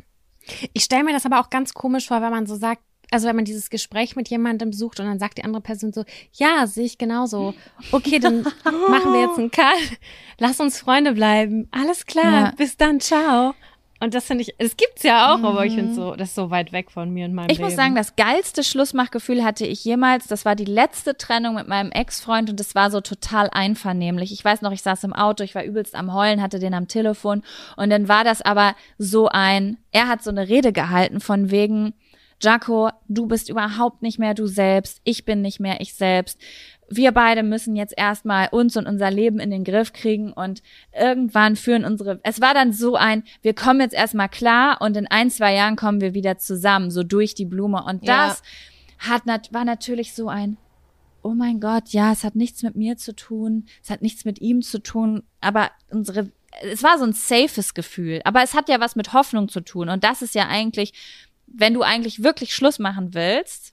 Ich stelle mir das aber auch ganz komisch vor, wenn man so sagt, also wenn man dieses Gespräch mit jemandem sucht und dann sagt die andere Person so, ja, sehe ich genauso. Okay, dann machen wir jetzt einen Cut. Lass uns Freunde bleiben. Alles klar, ja. Bis dann, ciao. Und das finde ich, das gibt's ja auch, mhm. aber ich finde so, das ist so weit weg von mir und meinem Ich Leben. muss sagen, das geilste Schlussmachgefühl hatte ich jemals, das war die letzte Trennung mit meinem Ex-Freund und das war so total einvernehmlich. Ich weiß noch, ich saß im Auto, ich war übelst am Heulen, hatte den am Telefon und dann war das aber so ein, er hat so eine Rede gehalten von wegen, Jaco, du bist überhaupt nicht mehr du selbst, ich bin nicht mehr ich selbst. Wir beide müssen jetzt erstmal uns und unser Leben in den Griff kriegen und irgendwann führen unsere, es war dann so ein, wir kommen jetzt erstmal klar und in ein, zwei Jahren kommen wir wieder zusammen, so durch die Blume und das ja. hat war natürlich so ein, oh mein Gott, ja, es hat nichts mit mir zu tun, es hat nichts mit ihm zu tun, aber unsere, es war so ein safes Gefühl, aber es hat ja was mit Hoffnung zu tun und das ist ja eigentlich, wenn du eigentlich wirklich Schluss machen willst,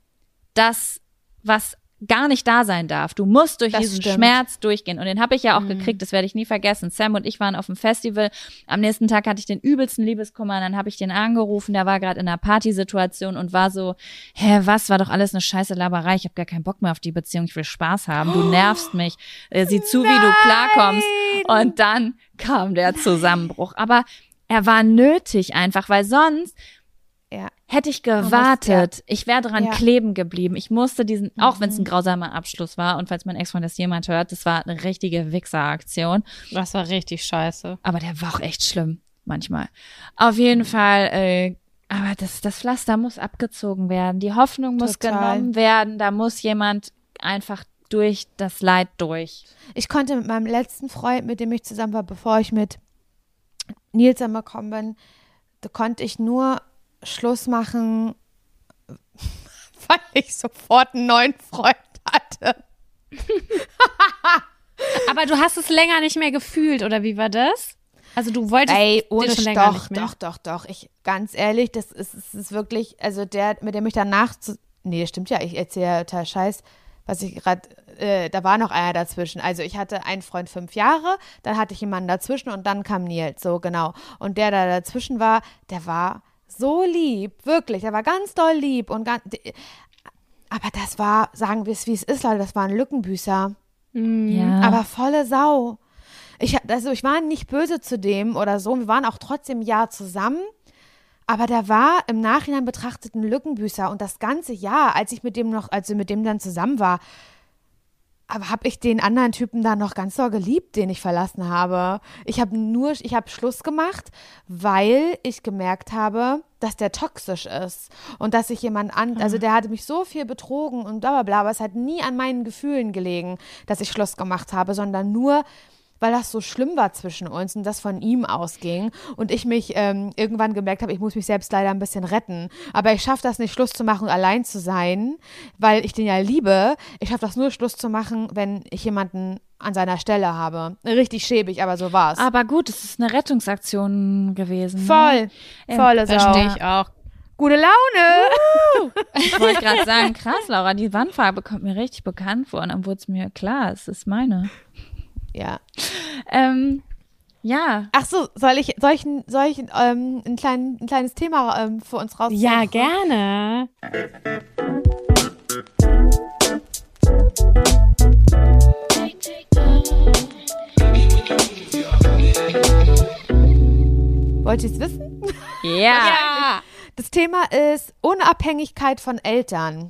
das, was gar nicht da sein darf. Du musst durch das diesen stimmt. Schmerz durchgehen. Und den habe ich ja auch mhm. gekriegt, das werde ich nie vergessen. Sam und ich waren auf dem Festival. Am nächsten Tag hatte ich den übelsten Liebeskummer. Dann habe ich den angerufen, der war gerade in einer Partysituation und war so, hä, was, war doch alles eine scheiße Laberei. Ich habe gar keinen Bock mehr auf die Beziehung. Ich will Spaß haben. Du nervst mich. Äh, sieh zu, Nein. wie du klarkommst. Und dann kam der Zusammenbruch. Aber er war nötig einfach, weil sonst ja. hätte ich gewartet, muss, ja. ich wäre dran ja. kleben geblieben. Ich musste diesen, mhm. auch wenn es ein grausamer Abschluss war und falls mein Ex-Freund das jemand hört, das war eine richtige Wichseraktion. Das war richtig scheiße. Aber der war auch echt schlimm, manchmal. Auf jeden mhm. Fall, äh, aber das, das Pflaster muss abgezogen werden. Die Hoffnung muss Total. genommen werden. Da muss jemand einfach durch das Leid durch. Ich konnte mit meinem letzten Freund, mit dem ich zusammen war, bevor ich mit Nils angekommen bin, da konnte ich nur Schluss machen, weil ich sofort einen neuen Freund hatte. Aber du hast es länger nicht mehr gefühlt, oder wie war das? Also du wolltest Ey, ohne den schon länger doch, nicht mehr. doch, doch, doch. Ich, ganz ehrlich, das ist, das ist wirklich, also der, mit dem ich danach, zu, nee, das stimmt ja, ich erzähle ja total Scheiß, was ich gerade, äh, da war noch einer dazwischen. Also ich hatte einen Freund fünf Jahre, dann hatte ich jemanden dazwischen und dann kam Nils, so genau. Und der, der dazwischen war, der war so lieb, wirklich, der war ganz doll lieb und ganz, aber das war, sagen wir es wie es ist, Leute, das war ein Lückenbüßer. Ja. Aber volle Sau. Ich, also ich war nicht böse zu dem oder so. Wir waren auch trotzdem ein Jahr zusammen. Aber der war im Nachhinein betrachtet ein Lückenbüßer. Und das ganze Jahr, als ich mit dem noch, also mit dem dann zusammen war, aber habe ich den anderen Typen da noch ganz doll geliebt, den ich verlassen habe. Ich habe nur, ich habe Schluss gemacht, weil ich gemerkt habe, dass der toxisch ist und dass ich jemand an, also der hatte mich so viel betrogen und bla bla bla, aber es hat nie an meinen Gefühlen gelegen, dass ich Schluss gemacht habe, sondern nur, weil das so schlimm war zwischen uns und das von ihm ausging und ich mich ähm, irgendwann gemerkt habe, ich muss mich selbst leider ein bisschen retten. Aber ich schaffe das nicht, Schluss zu machen und allein zu sein, weil ich den ja liebe. Ich schaffe das nur, Schluss zu machen, wenn ich jemanden an seiner Stelle habe. Richtig schäbig, aber so war's. Aber gut, es ist eine Rettungsaktion gewesen. Voll, Ne? volle Sau. Verstehe ich auch. Gute Laune. Ich wollte gerade sagen, krass, Laura, die Wandfarbe kommt mir richtig bekannt vor. Und dann wurde es mir klar, es ist meine. Ja. Ähm, ja. Ach so, soll ich, soll ich, soll ich ähm, ein, klein, ein kleines Thema ähm, für uns raussuchen? Ja, gerne. Wollt ihr es wissen? Ja. Ja. Das Thema ist Unabhängigkeit von Eltern.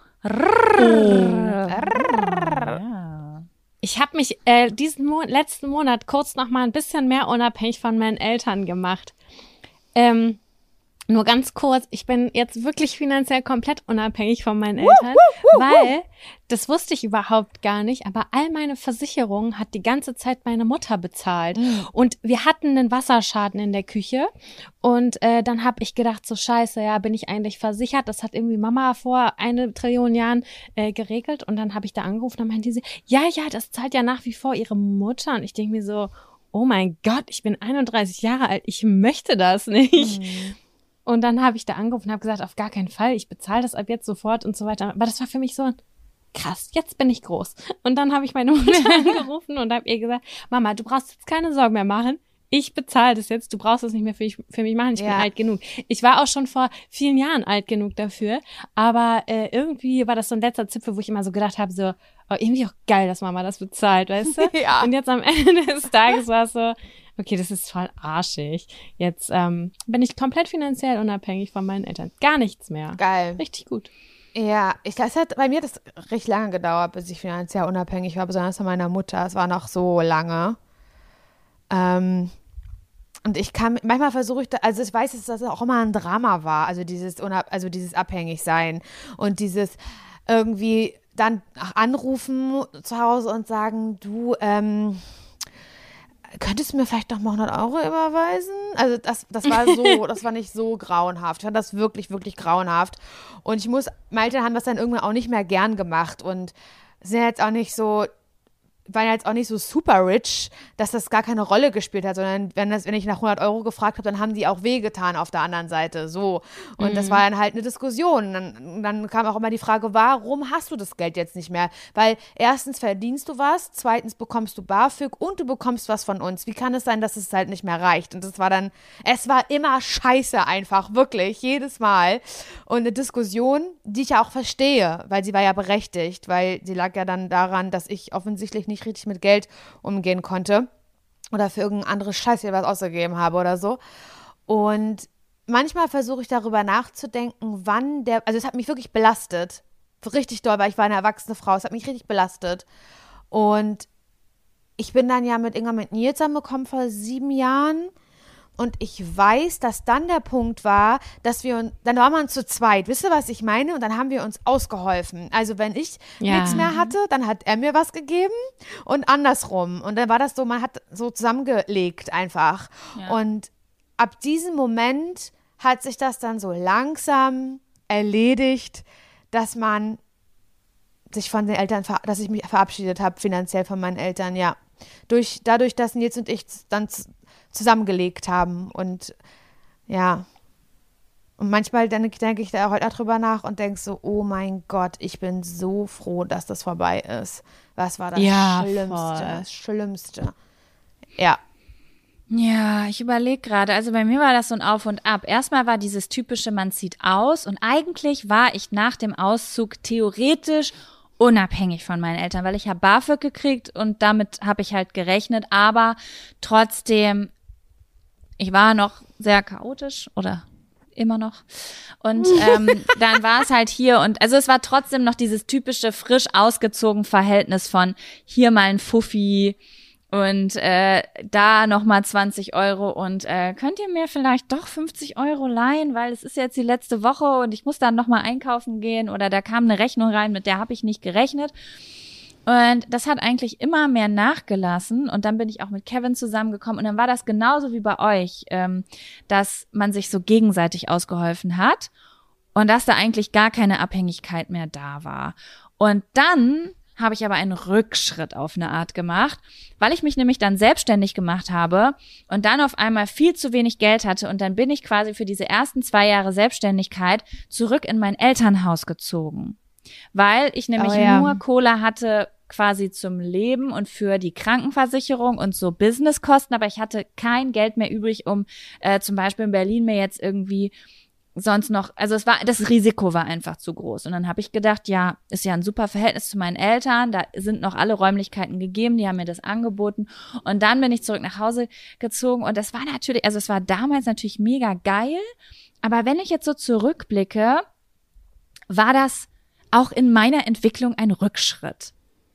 Ich habe mich äh, diesen Mo- letzten Monat kurz noch mal ein bisschen mehr unabhängig von meinen Eltern gemacht. Ähm, nur ganz kurz, ich bin jetzt wirklich finanziell komplett unabhängig von meinen Eltern, weil, das wusste ich überhaupt gar nicht, aber all meine Versicherungen hat die ganze Zeit meine Mutter bezahlt. Mhm. Und wir hatten einen Wasserschaden in der Küche und äh, dann habe ich gedacht, so scheiße, ja, bin ich eigentlich versichert? Das hat irgendwie Mama vor eine Trillion Jahren äh, geregelt und dann habe ich da angerufen und meinte sie, ja, ja, das zahlt ja nach wie vor ihre Mutter. Und ich denke mir so, oh mein Gott, ich bin einunddreißig Jahre alt, ich möchte das nicht. Mhm. Und dann habe ich da angerufen und habe gesagt, auf gar keinen Fall, ich bezahle das ab jetzt sofort und so weiter. Aber das war für mich so krass, jetzt bin ich groß. Und dann habe ich meine Mutter angerufen und habe ihr gesagt, Mama, du brauchst jetzt keine Sorgen mehr machen. Ich bezahle das jetzt, du brauchst das nicht mehr für, ich, für mich machen, ich ja. bin alt genug. Ich war auch schon vor vielen Jahren alt genug dafür, aber äh, irgendwie war das so ein letzter Zipfel, wo ich immer so gedacht habe, so, oh, irgendwie auch geil, dass Mama das bezahlt, weißt du? Ja. Und jetzt am Ende des Tages war es so, okay, das ist voll arschig. Jetzt ähm, bin ich komplett finanziell unabhängig von meinen Eltern. Gar nichts mehr. Geil. Richtig gut. Ja, ich, das hat, bei mir hat das recht lange gedauert, bis ich finanziell unabhängig war, besonders von meiner Mutter. Es war noch so lange. Ähm, und ich kann, manchmal versuche ich, da, also ich weiß, dass das auch immer ein Drama war, also dieses, also dieses Abhängigsein und dieses irgendwie dann anrufen zu Hause und sagen, du, ähm, könntest du mir vielleicht noch mal hundert Euro überweisen? Also das, das war so, das war nicht so grauenhaft. Ich fand das wirklich, wirklich grauenhaft. Und ich muss, meine Eltern haben das dann irgendwann auch nicht mehr gern gemacht und sind jetzt auch nicht so, waren jetzt auch nicht so super rich, dass das gar keine Rolle gespielt hat, sondern wenn, das, wenn ich nach hundert Euro gefragt habe, dann haben die auch wehgetan auf der anderen Seite, so. Und mhm. das war dann halt eine Diskussion. Dann, dann kam auch immer die Frage, warum hast du das Geld jetzt nicht mehr? Weil erstens verdienst du was, zweitens bekommst du BAföG und du bekommst was von uns. Wie kann es sein, dass es halt nicht mehr reicht? Und das war dann, es war immer scheiße einfach, wirklich, jedes Mal. Und eine Diskussion, die ich ja auch verstehe, weil sie war ja berechtigt, weil sie lag ja dann daran, dass ich offensichtlich nicht richtig mit Geld umgehen konnte oder für irgendein anderes Scheiß was ausgegeben habe oder so. Und manchmal versuche ich darüber nachzudenken, wann der, also es hat mich wirklich belastet, richtig doll, weil ich war eine erwachsene Frau, es hat mich richtig belastet. Und ich bin dann ja mit Inga mit Nils zusammengekommen vor sieben Jahren. Und ich weiß, dass dann der Punkt war, dass wir uns, dann war man zu zweit, wisst ihr, was ich meine? Und dann haben wir uns ausgeholfen. Also wenn ich ja. nichts mehr hatte, dann hat er mir was gegeben und andersrum. Und dann war das so, man hat so zusammengelegt einfach. Ja. Und ab diesem Moment hat sich das dann so langsam erledigt, dass man sich von den Eltern, ver- dass ich mich verabschiedet habe, finanziell von meinen Eltern, ja. Durch, dadurch, dass Nils und ich dann z- zusammengelegt haben und ja. Und manchmal denke denk ich da heute auch drüber nach und denke so, oh mein Gott, ich bin so froh, dass das vorbei ist. Was war das Ja, Schlimmste? voll. Das Schlimmste. Ja. Ja, ich überlege gerade, also bei mir war das so ein Auf und Ab. Erstmal war dieses typische, man zieht aus und eigentlich war ich nach dem Auszug theoretisch unabhängig von meinen Eltern, weil ich habe BAföG gekriegt und damit habe ich halt gerechnet, aber trotzdem, ich war noch sehr chaotisch oder immer noch und ähm, dann war es halt hier und also es war trotzdem noch dieses typische frisch ausgezogen Verhältnis von hier mal ein Fuffi und äh, da nochmal zwanzig Euro und äh, könnt ihr mir vielleicht doch fünfzig Euro leihen, weil es ist jetzt die letzte Woche und ich muss dann nochmal einkaufen gehen oder da kam eine Rechnung rein, mit der habe ich nicht gerechnet. Und das hat eigentlich immer mehr nachgelassen und dann bin ich auch mit Kevin zusammengekommen und dann war das genauso wie bei euch, ähm, dass man sich so gegenseitig ausgeholfen hat und dass da eigentlich gar keine Abhängigkeit mehr da war. Und dann habe ich aber einen Rückschritt auf eine Art gemacht, weil ich mich nämlich dann selbstständig gemacht habe und dann auf einmal viel zu wenig Geld hatte und dann bin ich quasi für diese ersten zwei Jahre Selbstständigkeit zurück in mein Elternhaus gezogen, weil ich nämlich Oh ja. nur Kohle hatte quasi zum Leben und für die Krankenversicherung und so Businesskosten, aber ich hatte kein Geld mehr übrig, um äh, zum Beispiel in Berlin mir jetzt irgendwie sonst noch, also es war, das Risiko war einfach zu groß. Und dann habe ich gedacht, ja, ist ja ein super Verhältnis zu meinen Eltern, da sind noch alle Räumlichkeiten gegeben, die haben mir das angeboten. Und dann bin ich zurück nach Hause gezogen und das war natürlich, also es war damals natürlich mega geil, aber wenn ich jetzt so zurückblicke, war das auch in meiner Entwicklung ein Rückschritt.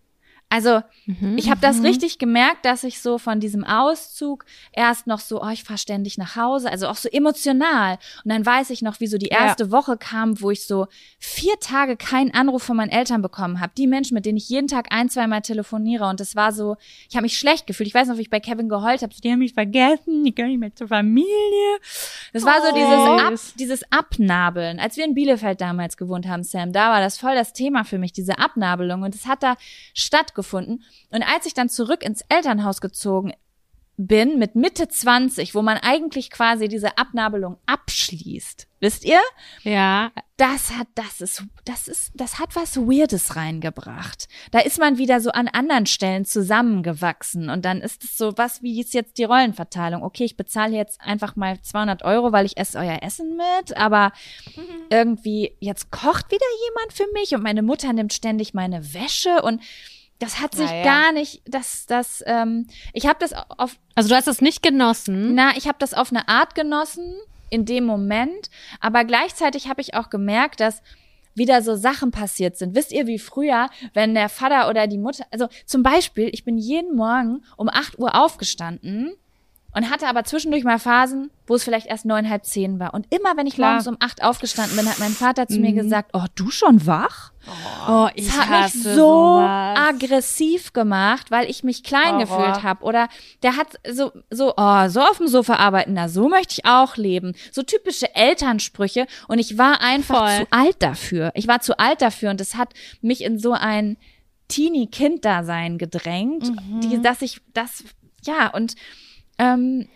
Also Mhm. ich habe das richtig gemerkt, dass ich so von diesem Auszug erst noch so, oh, ich fahr ständig nach Hause, also auch so emotional. Und dann weiß ich noch, wie so die erste ja. Woche kam, wo ich so vier Tage keinen Anruf von meinen Eltern bekommen habe. Die Menschen, mit denen ich jeden Tag ein, zwei Mal telefoniere. Und das war so, ich habe mich schlecht gefühlt. Ich weiß noch, wie ich bei Kevin geheult habe. Die haben mich vergessen, die gehören nicht mehr zur Familie. Das war so Oh. dieses, Ab, dieses Abnabeln. Als wir in Bielefeld damals gewohnt haben, Sam, da war das voll das Thema für mich, diese Abnabelung. Und es hat da stattgefunden. Und als ich dann zurück ins Elternhaus gezogen bin, mit Mitte zwanzig, wo man eigentlich quasi diese Abnabelung abschließt, wisst ihr? Ja. Das hat, das ist, das ist, das hat was Weirdes reingebracht. Da ist man wieder so an anderen Stellen zusammengewachsen und dann ist es so, was, wie ist jetzt die Rollenverteilung? Okay, ich bezahle jetzt einfach mal zweihundert Euro, weil ich esse euer Essen mit, aber mhm. irgendwie, jetzt kocht wieder jemand für mich und meine Mutter nimmt ständig meine Wäsche und das hat sich ja. gar nicht, das, das, ähm, ich habe das auf, Also du hast das nicht genossen? na, ich habe das auf eine Art genossen in dem Moment, aber gleichzeitig habe ich auch gemerkt, dass wieder so Sachen passiert sind. Wisst ihr, wie früher, wenn der Vater oder die Mutter, also zum Beispiel, ich bin jeden Morgen um acht Uhr aufgestanden und hatte aber zwischendurch mal Phasen, wo es vielleicht erst neun, halb zehn war. Und immer, wenn ich Klar. morgens um acht aufgestanden bin, hat mein Vater zu Mhm. mir gesagt, oh, du schon wach? Oh, ich Das hat mich hasse so sowas. aggressiv gemacht, weil ich mich klein Horror. gefühlt habe. Oder der hat so, so, oh, so auf dem Sofa arbeiten, na, so möchte ich auch leben. So typische Elternsprüche. Und ich war einfach Voll. zu alt dafür. Ich war zu alt dafür und das hat mich in so ein Teenie-Kind-Dasein gedrängt, Mhm. die, dass ich das, ja, und ähm,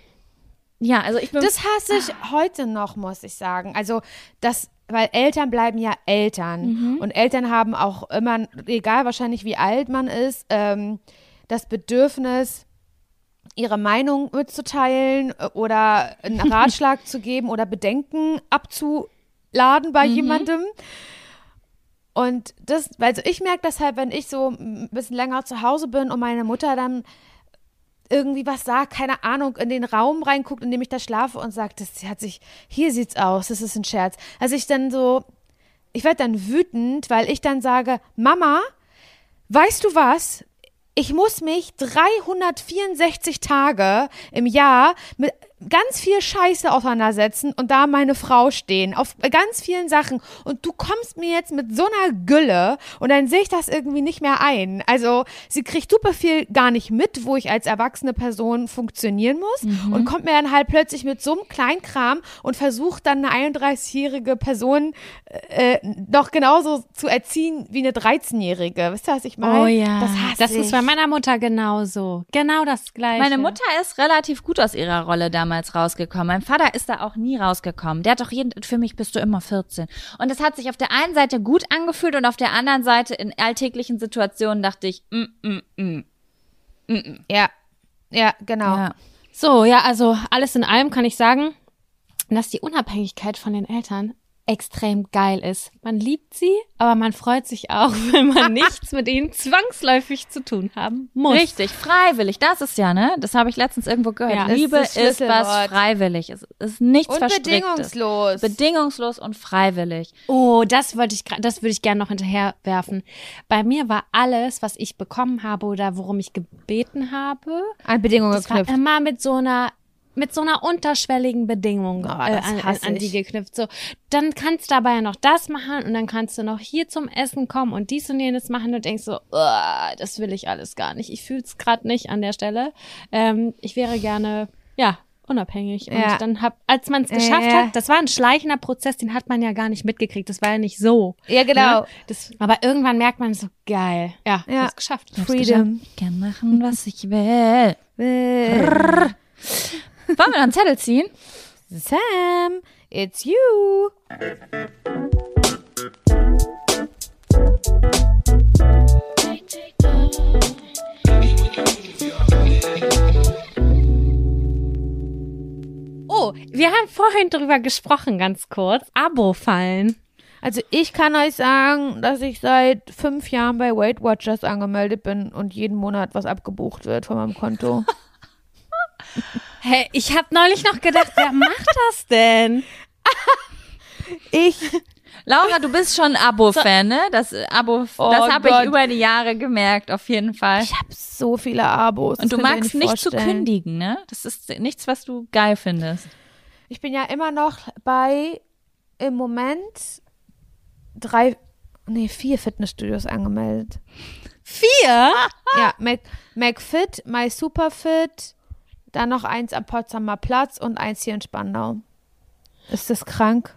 ja, also ich bin. Das hasse ich heute noch, muss ich sagen. Also das, weil Eltern bleiben ja Eltern. Mhm. Und Eltern haben auch immer, egal wahrscheinlich wie alt man ist, ähm, das Bedürfnis, ihre Meinung mitzuteilen oder einen Ratschlag zu geben oder Bedenken abzuladen bei Mhm. jemandem. Und das, also ich merke das halt, wenn ich so ein bisschen länger zu Hause bin und meine Mutter dann irgendwie was sagt, keine Ahnung, in den Raum reinguckt, in dem ich da schlafe und sagt, das hat sich, hier sieht's aus, das ist ein Scherz. Also ich dann so, ich werde dann wütend, weil ich dann sage, Mama, weißt du was? Ich muss mich dreihundertvierundsechzig Tage im Jahr mit ganz viel Scheiße auseinandersetzen und da meine Frau stehen, auf ganz vielen Sachen und du kommst mir jetzt mit so einer Gülle und dann sehe ich das irgendwie nicht mehr ein. Also sie kriegt super viel gar nicht mit, wo ich als erwachsene Person funktionieren muss mhm. und kommt mir dann halt plötzlich mit so einem Kleinkram und versucht dann eine einunddreißigjährige Person äh, doch genauso zu erziehen wie eine dreizehnjährige. Wisst ihr, was ich meine? Oh ja, das, hasse das ich. ist bei meiner Mutter genauso. Genau das Gleiche. Meine Mutter ist relativ gut aus ihrer Rolle damals rausgekommen. Mein Vater ist da auch nie rausgekommen. Der hat doch jeden, für mich bist du immer vierzehn. Und es hat sich auf der einen Seite gut angefühlt und auf der anderen Seite in alltäglichen Situationen dachte ich, mm, mm, mm. Mm, mm. Ja, ja, genau. Ja. So, ja, also alles in allem kann ich sagen, dass die Unabhängigkeit von den Eltern extrem geil ist. Man liebt sie, aber man freut sich auch, wenn man nichts mit ihnen zwangsläufig zu tun haben muss. Richtig, freiwillig, das ist ja, ne? Das habe ich letztens irgendwo gehört. Ja, Liebe ist das ist was Schlüsselwort. freiwillig. Es ist nichts Und Verstricktes. bedingungslos. Bedingungslos und freiwillig. Oh, das wollte ich, gra- das würde ich gerne noch hinterher werfen. Bei mir war alles, was ich bekommen habe oder worum ich gebeten habe, An Bedingungen das war geknüpft. immer mit so einer mit so einer unterschwelligen Bedingung Oh, äh, das an, an, hasse an die ich. geknüpft. So, dann kannst du dabei ja noch das machen und dann kannst du noch hier zum Essen kommen und dies und jenes machen und denkst so, "Uah, das will ich alles gar nicht. Ich fühle es gerade nicht an der Stelle. Ähm, ich wäre gerne, ja, unabhängig. Ja. Und dann hab, als man es geschafft Ja. hat, das war ein schleichender Prozess, den hat man ja gar nicht mitgekriegt. Das war ja nicht so. Ja, genau. Ne? Das, aber irgendwann merkt man so, geil. Ja, Ja. hab's geschafft. Freedom. Ich kann machen, was ich will. Äh, Wollen wir noch einen Zettel ziehen? Sam, it's you. Oh, wir haben vorhin drüber gesprochen, ganz kurz. Abo-Fallen. Also ich kann euch sagen, dass ich seit fünf Jahren bei Weight Watchers angemeldet bin und jeden Monat was abgebucht wird von meinem Konto. Hey, ich habe neulich noch gedacht, wer macht das denn? Ich, Laura, du bist schon Abo-Fan, ne? Das äh, Abo, Oh das habe Gott. ich über die Jahre gemerkt, auf jeden Fall. ich habe so viele Abos. Und du das könnt ihr magst euch nicht zu vorstellen. kündigen, ne? Das ist nichts, was du geil findest. Ich bin ja immer noch bei im Moment drei, nee, vier Fitnessstudios angemeldet. Vier? Ja, Mac, McFit, MySuperFit, dann noch eins am Potsdamer Platz und eins hier in Spandau. Ist das krank?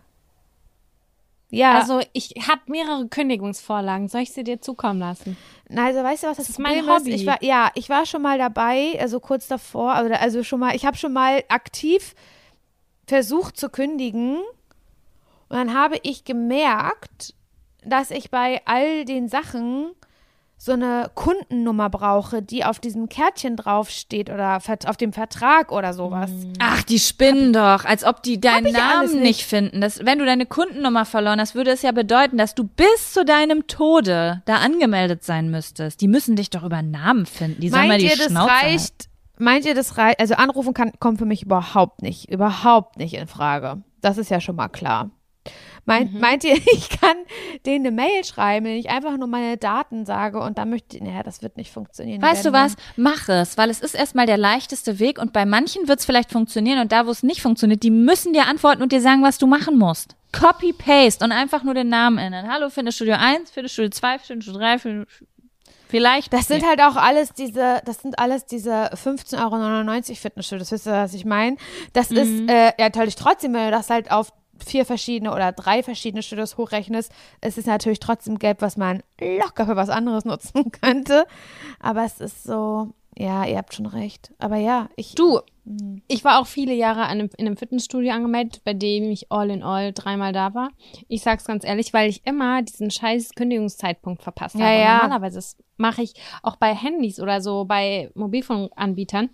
Ja, Also ich habe mehrere Kündigungsvorlagen. Soll ich sie dir zukommen lassen? na, also weißt du, was das, ist mein Problem Hobby. ist? Ich war, ja, ich war schon mal dabei, also kurz davor, also, also schon mal, ich habe schon mal aktiv versucht zu kündigen und dann habe ich gemerkt, dass ich bei all den Sachen so eine Kundennummer brauche, die auf diesem Kärtchen draufsteht oder vert- auf dem Vertrag oder sowas. Ach, die spinnen doch, als ob die deinen ich alles Namen nicht. nicht finden. Das, wenn du deine Kundennummer verloren hast, würde es ja bedeuten, dass du bis zu deinem Tode da angemeldet sein müsstest. Die müssen dich doch über Namen finden. Die sollen mal Meint die ihr, das Schnauze halten. reicht? Meint ihr, das reicht? Also anrufen kann, kommt für mich überhaupt nicht, überhaupt nicht in Frage. Das ist ja schon mal klar. Meint, Mhm. meint ihr, ich kann denen eine Mail schreiben, wenn ich einfach nur meine Daten sage und dann möchte ich, naja, das wird nicht funktionieren. Die Weißt du werden was? Mach es, weil es ist erstmal der leichteste Weg und bei manchen wird es vielleicht funktionieren und da, wo es nicht funktioniert, die müssen dir antworten und dir sagen, was du machen musst. Copy-Paste und einfach nur den Namen ändern. Hallo, Fitnessstudio eins, Fitnessstudio zwei, Fitnessstudio drei, Fitnessstudio vielleicht. Das sind halt auch alles diese, das sind alles diese fünfzehn Euro neunundneunzig Fitnessstudios, wisst ihr, was ich meine? Das ist, äh, ja, natürlich trotzdem, wenn du das halt auf vier verschiedene oder drei verschiedene Studios hochrechnest, es ist natürlich trotzdem Geld, was man locker für was anderes nutzen könnte. Aber es ist so, ja, ihr habt schon recht. Aber ja, ich. Du, ich war auch viele Jahre an einem, in einem Fitnessstudio angemeldet, bei dem ich all in all dreimal da war. Ich sag's ganz ehrlich, weil ich immer diesen scheiß Kündigungszeitpunkt verpasst habe. Ja, Und ja. normalerweise das mache ich auch bei Handys oder so, bei Mobilfunkanbietern.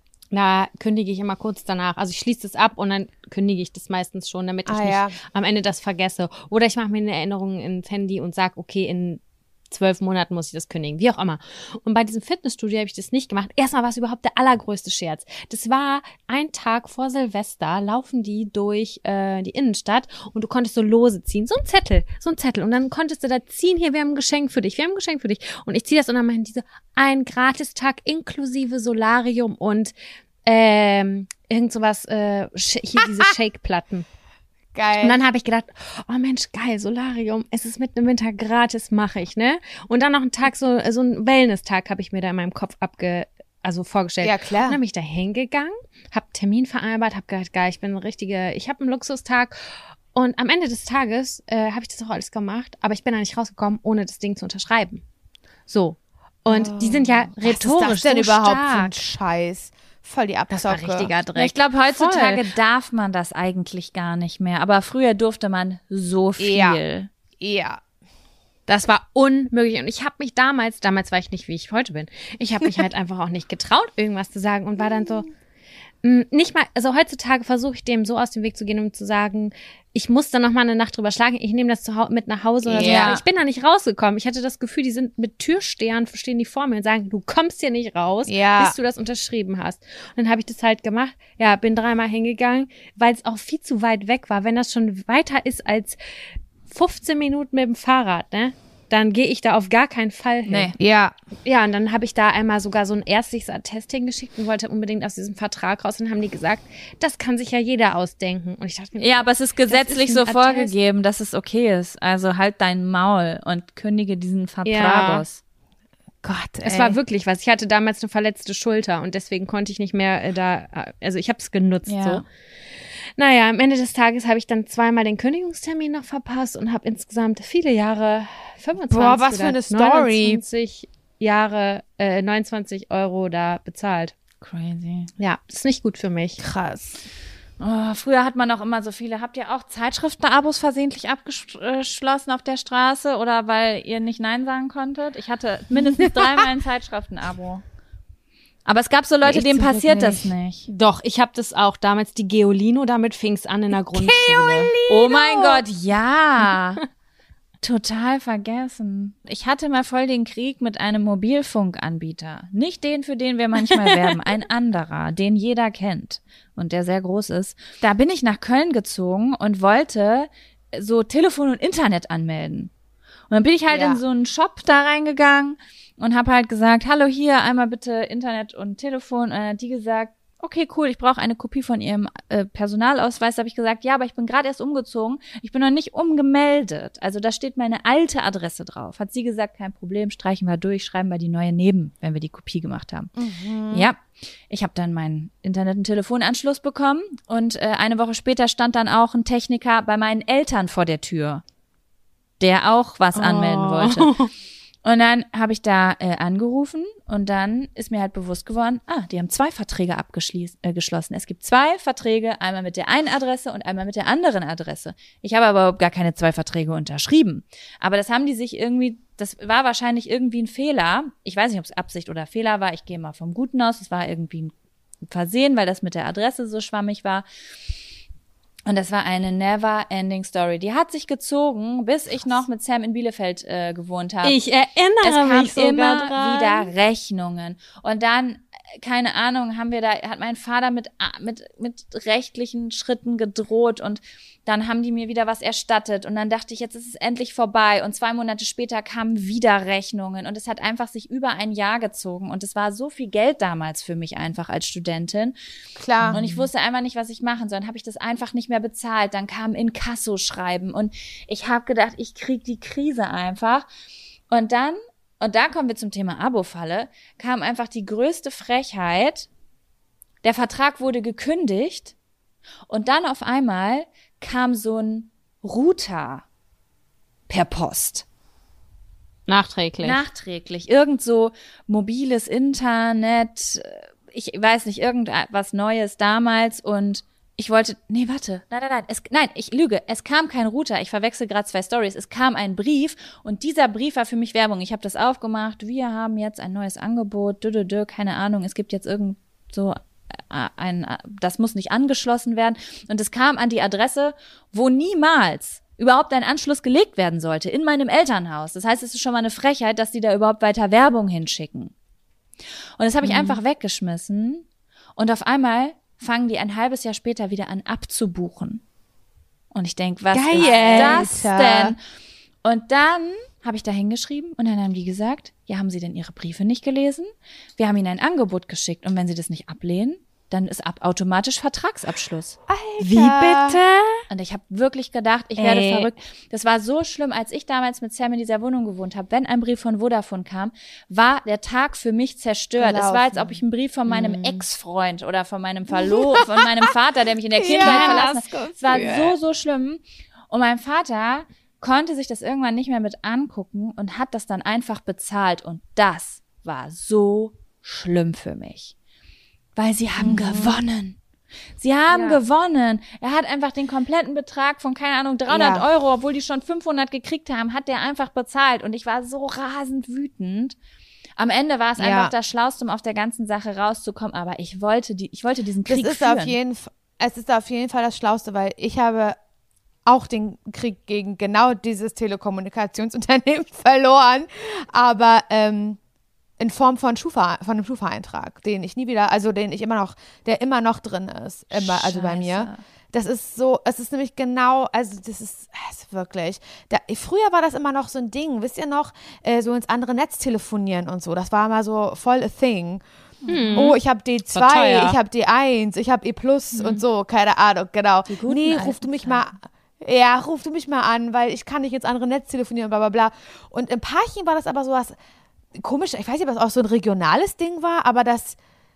Da kündige ich immer kurz danach. Also ich schließe es ab und dann kündige ich das meistens schon, damit ich Ah, nicht ja. am Ende das vergesse. Oder ich mache mir eine Erinnerung ins Handy und sage, okay, in zwölf Monaten muss ich das kündigen, wie auch immer. Und bei diesem Fitnessstudio habe ich das nicht gemacht. Erstmal war es überhaupt der allergrößte Scherz. Das war ein Tag vor Silvester, laufen die durch äh, die Innenstadt und du konntest so Lose ziehen. So ein Zettel, so ein Zettel. Und dann konntest du da ziehen, hier, wir haben ein Geschenk für dich, wir haben ein Geschenk für dich. Und ich ziehe das und dann machen diese ein Gratistag inklusive Solarium und ähm, irgend sowas, äh, hier diese Shake-Platten. Geil. Und dann habe ich gedacht, oh Mensch, geil, Solarium, es ist mitten im Winter gratis, mache ich, ne? Und dann noch einen Tag, so, so einen Wellness-Tag habe ich mir da in meinem Kopf abge, also vorgestellt. Ja, klar. Und dann bin ich da hingegangen, habe Termin vereinbart, habe gedacht, geil, ich bin eine richtige, ich habe einen Luxustag. Und am Ende des Tages äh, habe ich das auch alles gemacht, aber ich bin da nicht rausgekommen, ohne das Ding zu unterschreiben. So. Und oh. die sind ja rhetorisch Was ist das denn so überhaupt stark. für ein Scheiß? Voll die Abzocke. Das war richtiger Dreck. Ja, ich glaube, heutzutage Voll. darf man das eigentlich gar nicht mehr. Aber früher durfte man so viel. Ja. Ja. Das war unmöglich. Und ich habe mich damals, damals war ich nicht, wie ich heute bin, ich habe mich halt einfach auch nicht getraut, irgendwas zu sagen und war dann so, mh, nicht mal, also heutzutage versuche ich dem so aus dem Weg zu gehen, um zu sagen, ich muss da noch mal eine Nacht drüber schlagen, ich nehme das zu Hause mit nach Hause oder so. Ja. Aber ich bin da nicht rausgekommen. Ich hatte das Gefühl, die sind mit Türstehern, stehen die vor mir und sagen, du kommst hier nicht raus, Ja. bis du das unterschrieben hast. Und dann habe ich das halt gemacht. Ja, bin dreimal hingegangen, weil es auch viel zu weit weg war. Wenn das schon weiter ist als fünfzehn Minuten mit dem Fahrrad, ne? Dann gehe ich da auf gar keinen Fall hin. Nee. Ja. Ja, und dann habe ich da einmal sogar so ein ärztliches Attest hingeschickt und wollte unbedingt aus diesem Vertrag raus. Und dann haben die gesagt, das kann sich ja jeder ausdenken. Und ich dachte mir, Ja, aber es ist gesetzlich ist so ein Attest. vorgegeben, dass es okay ist. Also halt dein Maul und kündige diesen Vertrag Ja. aus. Gott, ey. es war wirklich was. Ich hatte damals eine verletzte Schulter und deswegen konnte ich nicht mehr äh, da, äh, also ich habe es genutzt Ja. so. Naja, am Ende des Tages habe ich dann zweimal den Kündigungstermin noch verpasst und habe insgesamt viele Jahre, fünfundzwanzig Boah, was für oder eine Story. neunundzwanzig Jahre, äh, neunundzwanzig Euro da bezahlt. Crazy. Ja, ist nicht gut für mich. krass. Oh, früher hat man auch immer so viele. Habt ihr auch Zeitschriftenabos versehentlich abgeschlossen auf der Straße oder weil ihr nicht Nein sagen konntet? Ich hatte mindestens dreimal ein Zeitschriftenabo. Aber es gab so Leute, Ich denen zum Glück passiert das nicht. nicht. Doch, ich habe das auch damals, die Geolino, damit fing's an in der Grundschule. Oh mein Gott, ja. Total vergessen. Ich hatte mal voll den Krieg mit einem Mobilfunkanbieter. Nicht den, für den wir manchmal werben, ein anderer, den jeder kennt und der sehr groß ist. Da bin ich nach Köln gezogen und wollte so Telefon und Internet anmelden. Und dann bin ich halt Ja. in so einen Shop da reingegangen und habe halt gesagt, hallo, hier einmal bitte Internet und Telefon. Und dann hat die gesagt, okay, cool, ich brauche eine Kopie von ihrem äh, Personalausweis. Da habe ich gesagt, ja, aber ich bin gerade erst umgezogen. Ich bin noch nicht umgemeldet. Also da steht meine alte Adresse drauf. Hat sie gesagt, kein Problem, streichen wir durch, schreiben wir die neue neben, wenn wir die Kopie gemacht haben. Ja, ich habe dann meinen Internet- und Telefonanschluss bekommen und äh, eine Woche später stand dann auch ein Techniker bei meinen Eltern vor der Tür, der auch was anmelden wollte. Und dann habe ich da äh, angerufen und dann ist mir halt bewusst geworden, ah, die haben zwei Verträge abgeschlossen. Äh, geschlossen. Es gibt zwei Verträge, einmal mit der einen Adresse und einmal mit der anderen Adresse. Ich habe aber überhaupt gar keine zwei Verträge unterschrieben. Aber das haben die sich irgendwie, das war wahrscheinlich irgendwie ein Fehler. Ich weiß nicht, ob es Absicht oder Fehler war. Ich gehe mal vom Guten aus. Es war irgendwie ein Versehen, weil das mit der Adresse so schwammig war. Und das war eine never-ending Story. Die hat sich gezogen, bis ich noch mit Sam in Bielefeld äh, gewohnt habe. Ich erinnere Es kam mich sogar immer dran. wieder Rechnungen. Und dann, äh, keine Ahnung, haben wir da, hat mein Vater mit, ah, mit, mit rechtlichen Schritten gedroht und dann haben die mir wieder was erstattet. Und dann dachte ich, jetzt ist es endlich vorbei. Und zwei Monate später kamen wieder Rechnungen. Und es hat einfach sich über ein Jahr gezogen. Und es war so viel Geld damals für mich einfach als Studentin. Klar. Und ich wusste einfach nicht, was ich machen soll. Dann habe ich das einfach nicht mehr bezahlt. Dann kam Inkasso-Schreiben und ich habe gedacht, ich krieg die Krise einfach. Und dann, und da kommen wir zum Thema Abo-Falle, kam einfach die größte Frechheit. Der Vertrag wurde gekündigt und dann auf einmal kam so ein Router per Post. Nachträglich. Nachträglich. Irgend so mobiles Internet, ich weiß nicht, irgendwas Neues damals und ich wollte, nee, warte, nein, nein, nein, es, nein, ich lüge, es kam kein Router, ich verwechsel gerade zwei Stories, es kam ein Brief und dieser Brief war für mich Werbung. Ich habe das aufgemacht, wir haben jetzt ein neues Angebot, dü, dü, dü, keine Ahnung, es gibt jetzt irgend so ein, das muss nicht angeschlossen werden und es kam an die Adresse, wo niemals überhaupt ein Anschluss gelegt werden sollte, in meinem Elternhaus. Das heißt, es ist schon mal eine Frechheit, dass die da überhaupt weiter Werbung hinschicken. Und das habe ich mhm. einfach weggeschmissen und auf einmal fangen die ein halbes Jahr später wieder an abzubuchen. Und ich denk, was Geil, ist das denn? Und dann habe ich da hingeschrieben und dann haben die gesagt, ja, haben Sie denn Ihre Briefe nicht gelesen? Wir haben Ihnen ein Angebot geschickt und wenn Sie das nicht ablehnen, dann ist ab automatisch Vertragsabschluss. Wie bitte? Und ich habe wirklich gedacht, ich werde Ey. verrückt. Das war so schlimm, als ich damals mit Sam in dieser Wohnung gewohnt habe. Wenn ein Brief von Vodafone kam, war der Tag für mich zerstört. Gelaufen. Es war, als ob ich einen Brief von meinem mm. Ex-Freund oder von meinem Verlo von meinem Vater, der mich in der Kindheit ja, verlassen hat. Es war so, so schlimm. Und mein Vater konnte sich das irgendwann nicht mehr mit angucken und hat das dann einfach bezahlt. Und das war so schlimm für mich. Weil sie haben mhm. gewonnen. Sie haben ja. gewonnen. Er hat einfach den kompletten Betrag von, keine Ahnung, dreihundert ja. Euro, obwohl die schon fünfhundert gekriegt haben, hat der einfach bezahlt. Und ich war so rasend wütend. Am Ende war es ja. einfach das Schlauste, um auf der ganzen Sache rauszukommen. Aber ich wollte die, ich wollte diesen Krieg das ist führen. Auf jeden Fall, es ist auf jeden Fall das Schlauste, weil ich habe auch den Krieg gegen genau dieses Telekommunikationsunternehmen verloren. Aber ähm, in Form von Schufa, von einem Schufa-Eintrag, den ich nie wieder, also den ich immer noch, der immer noch drin ist, immer, also bei mir. Das ist so, es ist nämlich genau, also das ist, das ist wirklich, da, früher war das immer noch so ein Ding, wisst ihr noch, äh, so ins andere Netz telefonieren und so, das war mal so voll a thing. Hm. Oh, ich habe D zwei, ich habe D eins, ich habe E plus hm. und so, keine Ahnung, genau. Nee, ruf du mich mal, ja, ruf du mich mal an, weil ich kann nicht ins andere Netz telefonieren, bla bla bla. Und im Parchim war das aber so was, komisch, ich weiß nicht, ob das auch so ein regionales Ding war, aber dass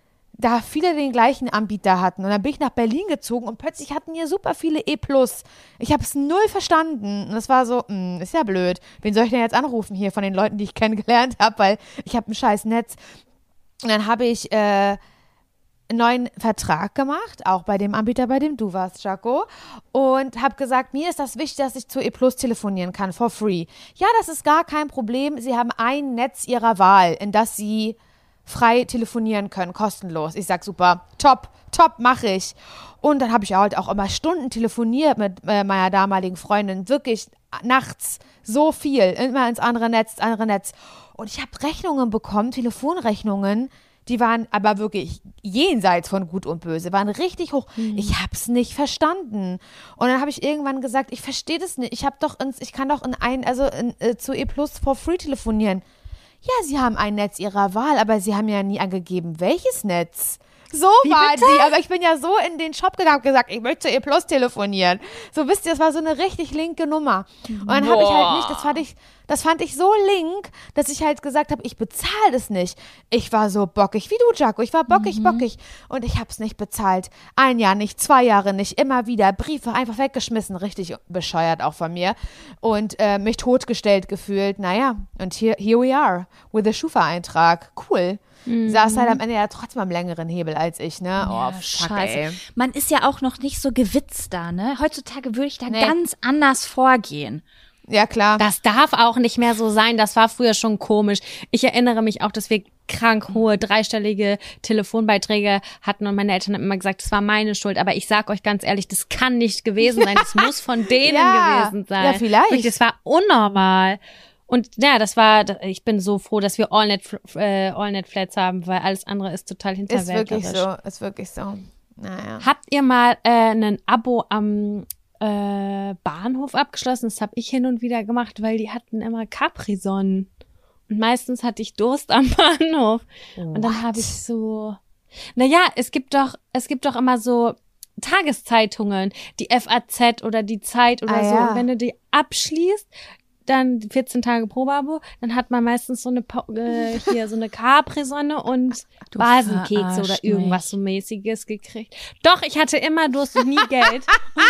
da viele den gleichen Anbieter hatten. Und dann bin ich nach Berlin gezogen und plötzlich hatten hier super viele E plus. Ich habe es null verstanden. Und das war so, mh, ist ja blöd. Wen soll ich denn jetzt anrufen hier von den Leuten, die ich kennengelernt habe, weil ich habe ein scheiß Netz. Und dann habe ich äh, einen neuen Vertrag gemacht, auch bei dem Anbieter, bei dem du warst, Jaco, und habe gesagt, mir ist das wichtig, dass ich zu E plus telefonieren kann, for free. Ja, das ist gar kein Problem. Sie haben ein Netz ihrer Wahl, in das sie frei telefonieren können, kostenlos. Ich sag, super, top, top, mache ich. Und dann habe ich halt auch immer Stunden telefoniert mit äh, meiner damaligen Freundin, wirklich nachts so viel, immer ins andere Netz, ins andere Netz. Und ich habe Rechnungen bekommen, Telefonrechnungen, die waren aber wirklich jenseits von Gut und Böse, waren richtig hoch. Mhm. Ich hab's nicht verstanden. Und dann habe ich irgendwann gesagt, ich verstehe das nicht. Ich habe doch ins, ich kann doch in ein, also in, äh, zu E plus for free telefonieren. Ja, sie haben ein Netz ihrer Wahl, aber sie haben ja nie angegeben, welches Netz. So war die, aber ich bin ja so in den Shop gegangen und gesagt, ich möchte zu E plus telefonieren. So, wisst ihr, das war so eine richtig linke Nummer. Und dann habe ich halt nicht, das fand ich, das fand ich so link, dass ich halt gesagt habe, ich bezahle das nicht. Ich war so bockig wie du, Jaco. Ich war bockig, mhm. bockig. Und ich habe es nicht bezahlt. Ein Jahr nicht, zwei Jahre nicht, immer wieder. Briefe einfach weggeschmissen. Richtig bescheuert auch von mir. Und äh, mich totgestellt gefühlt. Naja, und hier here we are with a Schufa-Eintrag. Cool. Mhm. Saß halt am Ende ja trotzdem am längeren Hebel als ich, ne? Ja, oh, fuck, scheiße. ey. Man ist ja auch noch nicht so gewitzt da, ne? Heutzutage würde ich da Nee. ganz anders vorgehen. Ja, klar. Das darf auch nicht mehr so sein. Das war früher schon komisch. Ich erinnere mich auch, dass wir krank hohe, dreistellige Telefonbeiträge hatten und meine Eltern haben immer gesagt, das war meine Schuld. Aber ich sag euch ganz ehrlich, das kann nicht gewesen sein. Das muss von denen Ja. gewesen sein. Ja, vielleicht. Wirklich, das war unnormal. Und ja, das war, ich bin so froh, dass wir AllNet, äh, AllNet Flats haben, weil alles andere ist total Ist hinterwäldlerisch. wirklich so, ist wirklich so. Naja. Habt ihr mal äh, ein Abo am äh, Bahnhof abgeschlossen? Das habe ich hin und wieder gemacht, weil die hatten immer Capri-Sonnen. Und meistens hatte ich Durst am Bahnhof. What? Und dann habe ich so, naja, es gibt doch, es gibt doch immer so Tageszeitungen, die F A Z oder die Zeit oder Ah, so. ja. Und wenn du die abschließt, dann vierzehn Tage Probeabo, dann hat man meistens so eine Pa- äh, hier so eine Capri-Sonne und Du Basenkekse oder verarscht irgendwas mich. so mäßiges gekriegt. Doch, ich hatte immer Durst und nie Geld.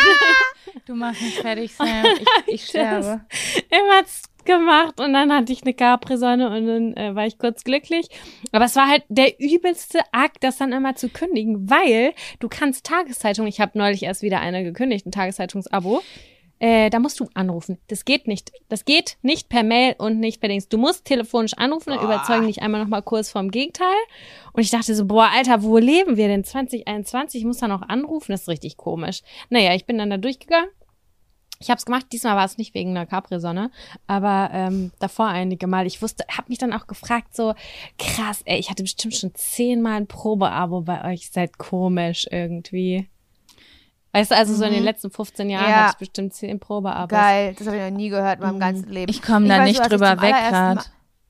Du machst mich fertig, Sam. Ich, ich sterbe. Immer gemacht und dann hatte ich eine Capri-Sonne und dann äh, war ich kurz glücklich. Aber es war halt der übelste Akt, das dann immer zu kündigen, weil du kannst Tageszeitungen, ich habe neulich erst wieder eine gekündigt, ein Tageszeitungs-Abo, Äh, da musst du anrufen. Das geht nicht. Das geht nicht per Mail und nicht per Dings. Du musst telefonisch anrufen und überzeugen dich einmal nochmal kurz vom Gegenteil. Und ich dachte so, boah, Alter, wo leben wir denn? zwanzig einundzwanzig, ich muss da noch anrufen. Das ist richtig komisch. Naja, ich bin dann da durchgegangen. Ich hab's gemacht. Diesmal war es nicht wegen einer Capri-Sonne, aber ähm, davor einige Mal. Ich wusste, hab mich dann auch gefragt, so krass, ey, ich hatte bestimmt schon zehnmal ein Probeabo bei euch. Ihr seid komisch irgendwie. Weißt du, also so in den letzten fünfzehn Jahren Ja. hatte ich bestimmt zehn Probeabos. Geil, das habe ich noch nie gehört in meinem ganzen Leben. Ich komme da weiß nicht nur, als ich drüber zum weg allerersten gerade. Mal-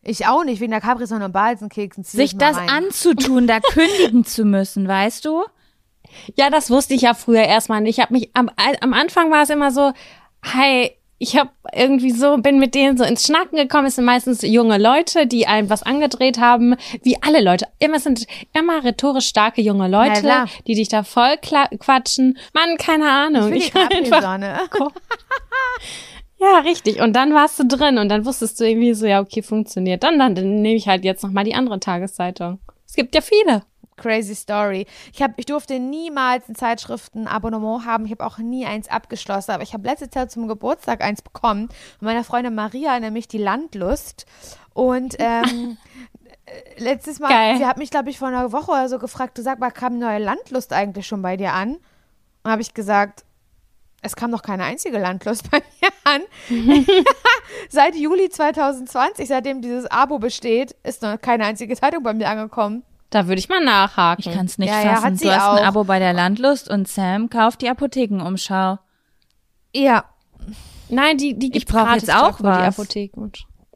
Ich auch nicht, wegen der Capri-Sonne und Balsenkeksen. Sich das rein. anzutun, da kündigen zu müssen, weißt du? Ja, das wusste ich ja früher erstmal nicht. Ich habe mich am, am Anfang war es immer so, hi, ich habe irgendwie so, bin mit denen so ins Schnacken gekommen. Es sind meistens junge Leute, die einem was angedreht haben, wie alle Leute. Immer es sind immer rhetorisch starke junge Leute, Ja, die dich da voll quatschen. Mann, keine Ahnung. Ich will die Capri-Sonne. Ja, richtig. Und dann warst du drin und dann wusstest du irgendwie so, ja, okay, funktioniert. Dann, dann, dann nehme ich halt jetzt nochmal die andere Tageszeitung. Es gibt ja viele. Crazy Story. Ich hab, ich durfte niemals ein Zeitschriftenabonnement haben. Ich habe auch nie eins abgeschlossen. Aber ich habe letztes Jahr zum Geburtstag eins bekommen. Von meiner Freundin Maria, nämlich die Landlust. Und ähm, letztes Mal, Geil. sie hat mich, glaube ich, vor einer Woche oder so gefragt, du sag mal, kam neue Landlust eigentlich schon bei dir an? Und habe ich gesagt, es kam noch keine einzige Landlust bei mir an. Seit Juli zwanzig zwanzig, seitdem dieses Abo besteht, ist noch keine einzige Zeitung bei mir angekommen. Da würde ich mal nachhaken. Ich kann es nicht Ja, ja, fassen. hat sie du hast auch. ein Abo bei der Landlust und Sam kauft die Apothekenumschau. Ja. Nein, die, die Ich gibt brauch gratis jetzt auch über die was. Apotheken.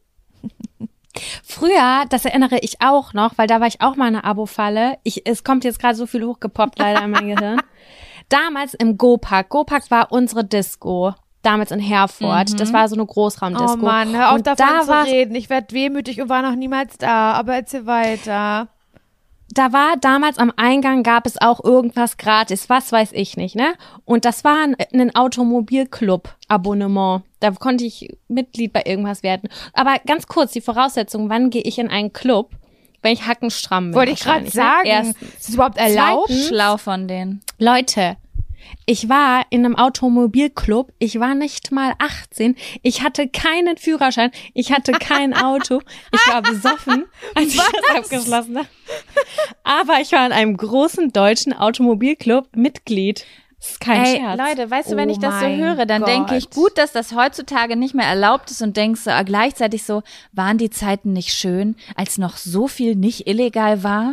Früher, das erinnere ich auch noch, weil da war ich auch mal in einer Abo-Falle. Ich, es kommt jetzt gerade so viel hochgepoppt leider in mein Gehirn. Damals im Go-Park. Go-Park war unsere Disco. Damals in Herford. Mhm. Das war so eine Großraumdisco. Oh Mann, hör auf und davon da zu war, reden. Ich werde wehmütig und war noch niemals da. Aber erzähl weiter. da war damals am Eingang gab es auch irgendwas gratis. Was weiß ich nicht, ne? Und das war ein, ein Automobilclub-Abonnement. Da konnte ich Mitglied bei irgendwas werden. Aber ganz kurz, die Voraussetzung, wann gehe ich in einen Club? Wenn ich hackenstramm bin. Wollte ich gerade wahrscheinlich, ne? sagen. Erstens. Ist es überhaupt erlaubt? Zweitens- Schlau von denen. Leute, ich war in einem Automobilclub, ich war nicht mal achtzehn, ich hatte keinen Führerschein, ich hatte kein Auto, ich war besoffen, als ich das abgeschlossen habe. Aber ich war in einem großen deutschen Automobilclub Mitglied. Das ist kein Ey, Scherz. Leute, weißt du, wenn Oh ich das so mein höre, dann denke ich, Gott. gut, dass das heutzutage nicht mehr erlaubt ist und denkst so, äh, gleichzeitig so, waren die Zeiten nicht schön, als noch so viel nicht illegal war?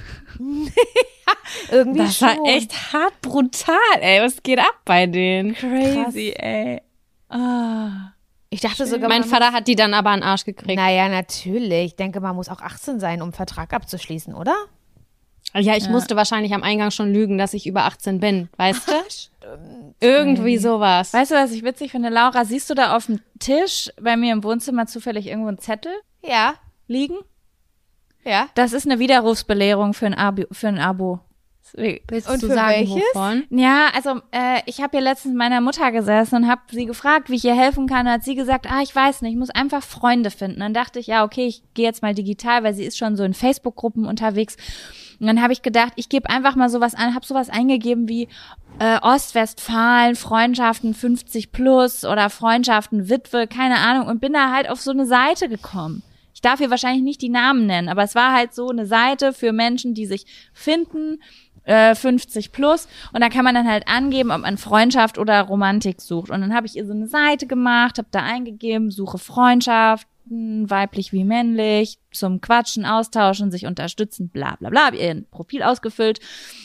Irgendwie Das schon. war echt hart brutal, ey. Was geht ab bei denen? Crazy, ey. Ah. Ich dachte sogar, Mein man Vater hat die dann aber an den Arsch gekriegt. Naja, natürlich. Ich denke, man muss auch achtzehn sein, um einen Vertrag abzuschließen, oder? Ja, ich musste wahrscheinlich am Eingang schon lügen, dass ich über achtzehn bin, weißt du? Stimmt. Irgendwie sowas. Weißt du, was ich witzig finde, Laura? Siehst du da auf dem Tisch bei mir im Wohnzimmer zufällig irgendwo einen Zettel Ja, liegen? ja. Das ist eine Widerrufsbelehrung für ein Abo. Für ein Abo. Willst Und du für sagen, welches? wovon? Ja, also äh, ich habe hier letztens mit meiner Mutter gesessen und habe sie gefragt, wie ich ihr helfen kann. Und hat sie gesagt, ah, ich weiß nicht, ich muss einfach Freunde finden. Dann dachte ich, ja, okay, ich gehe jetzt mal digital, weil sie ist schon so in Facebook-Gruppen unterwegs. Und dann habe ich gedacht, ich gebe einfach mal sowas an, habe sowas eingegeben wie äh, Ostwestfalen, Freundschaften fünfzig plus oder Freundschaften Witwe, keine Ahnung. Und bin da halt auf so eine Seite gekommen. Ich darf hier wahrscheinlich nicht die Namen nennen, aber es war halt so eine Seite für Menschen, die sich finden, äh, fünfzig plus. Und da kann man dann halt angeben, ob man Freundschaft oder Romantik sucht. Und dann habe ich ihr so eine Seite gemacht, habe da eingegeben, suche Freundschaften, weiblich wie männlich, zum Quatschen, Austauschen, sich unterstützen, bla bla bla, habe ihr ein Profil ausgefüllt.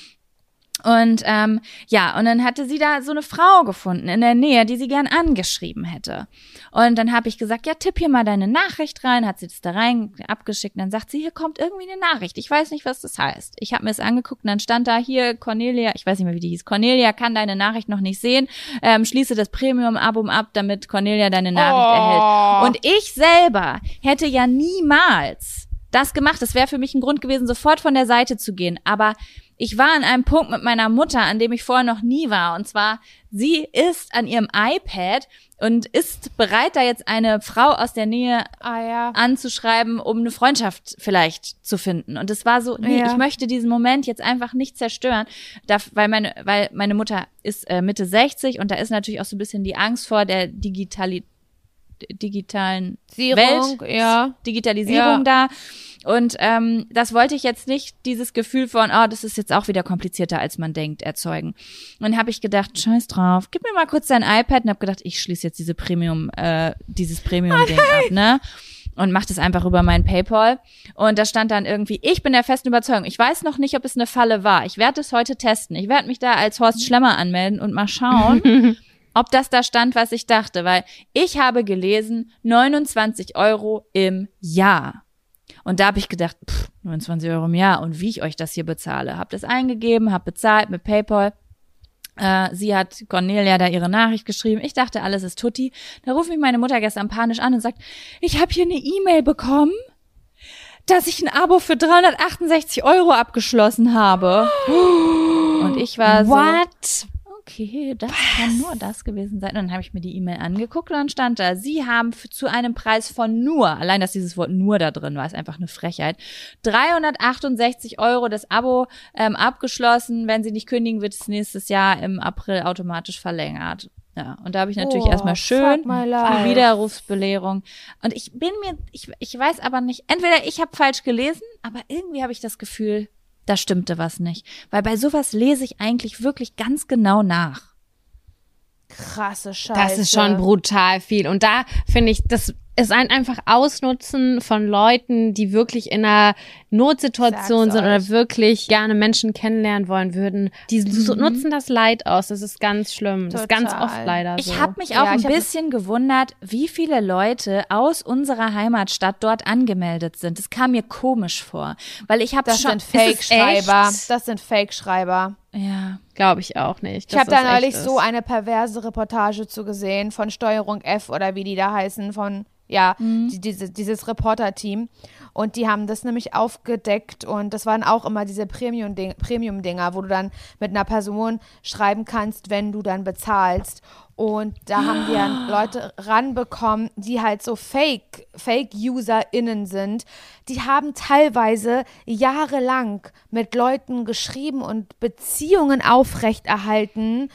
Und ähm, ja, und dann hatte sie da so eine Frau gefunden in der Nähe, die sie gern angeschrieben hätte. Und dann habe ich gesagt, ja, tipp hier mal deine Nachricht rein, hat sie das da rein abgeschickt. Und dann sagt sie, hier kommt irgendwie eine Nachricht. Ich weiß nicht, was das heißt. Ich habe mir das angeguckt und dann stand da hier, Cornelia, ich weiß nicht mehr, wie die hieß, Cornelia kann deine Nachricht noch nicht sehen. Ähm, schließe das Premium-Abo ab, damit Cornelia deine Nachricht Oh. erhält. Und ich selber hätte ja niemals das gemacht. Das wäre für mich ein Grund gewesen, sofort von der Seite zu gehen. Aber ich war an einem Punkt mit meiner Mutter, an dem ich vorher noch nie war. Und zwar, sie ist an ihrem iPad und ist bereit, da jetzt eine Frau aus der Nähe Ah ja. anzuschreiben, um eine Freundschaft vielleicht zu finden. Und es war so, nee, Ja. ich möchte diesen Moment jetzt einfach nicht zerstören, da, weil meine, weil meine Mutter ist äh, Mitte sechzig und da ist natürlich auch so ein bisschen die Angst vor der Digitali digitalen Sierung, Welt, ja. Digitalisierung Ja. da. Und ähm, das wollte ich jetzt nicht, dieses Gefühl von, oh, das ist jetzt auch wieder komplizierter, als man denkt, erzeugen. Und dann habe ich gedacht, scheiß drauf, gib mir mal kurz dein iPad und habe gedacht, ich schließe jetzt diese Premium, äh, dieses Premium-Ding ab, ne? Und mach das einfach über mein PayPal. Und da stand dann irgendwie, ich bin der festen Überzeugung, ich weiß noch nicht, ob es eine Falle war. Ich werde es heute testen. Ich werde mich da als Horst Schlemmer anmelden und mal schauen, ob das da stand, was ich dachte, weil ich habe gelesen neunundzwanzig Euro im Jahr. Und da habe ich gedacht, pff, neunundzwanzig Euro im Jahr und wie ich euch das hier bezahle. Hab das eingegeben, hab bezahlt mit PayPal. Äh, sie hat Cornelia da ihre Nachricht geschrieben. Ich dachte, alles ist tutti. Da ruft mich meine Mutter gestern panisch an und sagt, ich habe hier eine E-Mail bekommen, dass ich ein Abo für dreihundertachtundsechzig Euro abgeschlossen habe. Und ich war so, What? okay, das Was? kann nur das gewesen sein. Und dann habe ich mir die E-Mail angeguckt und dann stand da, sie haben für, zu einem Preis von nur, allein dass dieses Wort nur da drin war, ist einfach eine Frechheit, dreihundertachtundsechzig Euro das Abo ähm, abgeschlossen. Wenn sie nicht kündigen, wird es nächstes Jahr im April automatisch verlängert. Ja, und da habe ich natürlich Oh, erstmal schön fuck my die life. Widerrufsbelehrung. Und ich bin mir, ich, ich weiß aber nicht, entweder ich habe falsch gelesen, aber irgendwie habe ich das Gefühl, da stimmte was nicht. Weil bei sowas lese ich eigentlich wirklich ganz genau nach. Krasse Scheiße. Das ist schon brutal viel. Und da finde ich, das ist ein einfach Ausnutzen von Leuten, die wirklich in einer Notsituation Sag's sind euch. oder wirklich gerne Menschen kennenlernen wollen würden. Die so- nutzen das Leid aus. Das ist ganz schlimm. Das ist ganz Total. oft leider so. Ich habe mich auch Ja, ein ich hab- bisschen gewundert, wie viele Leute aus unserer Heimatstadt dort angemeldet sind. Das kam mir komisch vor, weil ich habe Das schon sind Fake-Schreiber. echt? Das sind Fake-Schreiber. ja. Glaube ich auch nicht. Ich habe dass da das neulich echt so ist. eine perverse Reportage zu gesehen von Steuerung F oder wie die da heißen, von, ja, die, diese, dieses Reporter-Team. Und die haben das nämlich aufgedeckt und das waren auch immer diese Premium-Ding- Premium-Dinger, wo du dann mit einer Person schreiben kannst, wenn du dann bezahlst. Und da haben wir dann Leute ranbekommen, die halt so Fake, Fake-UserInnen sind. Die haben teilweise jahrelang mit Leuten geschrieben und Beziehungen aufrechterhalten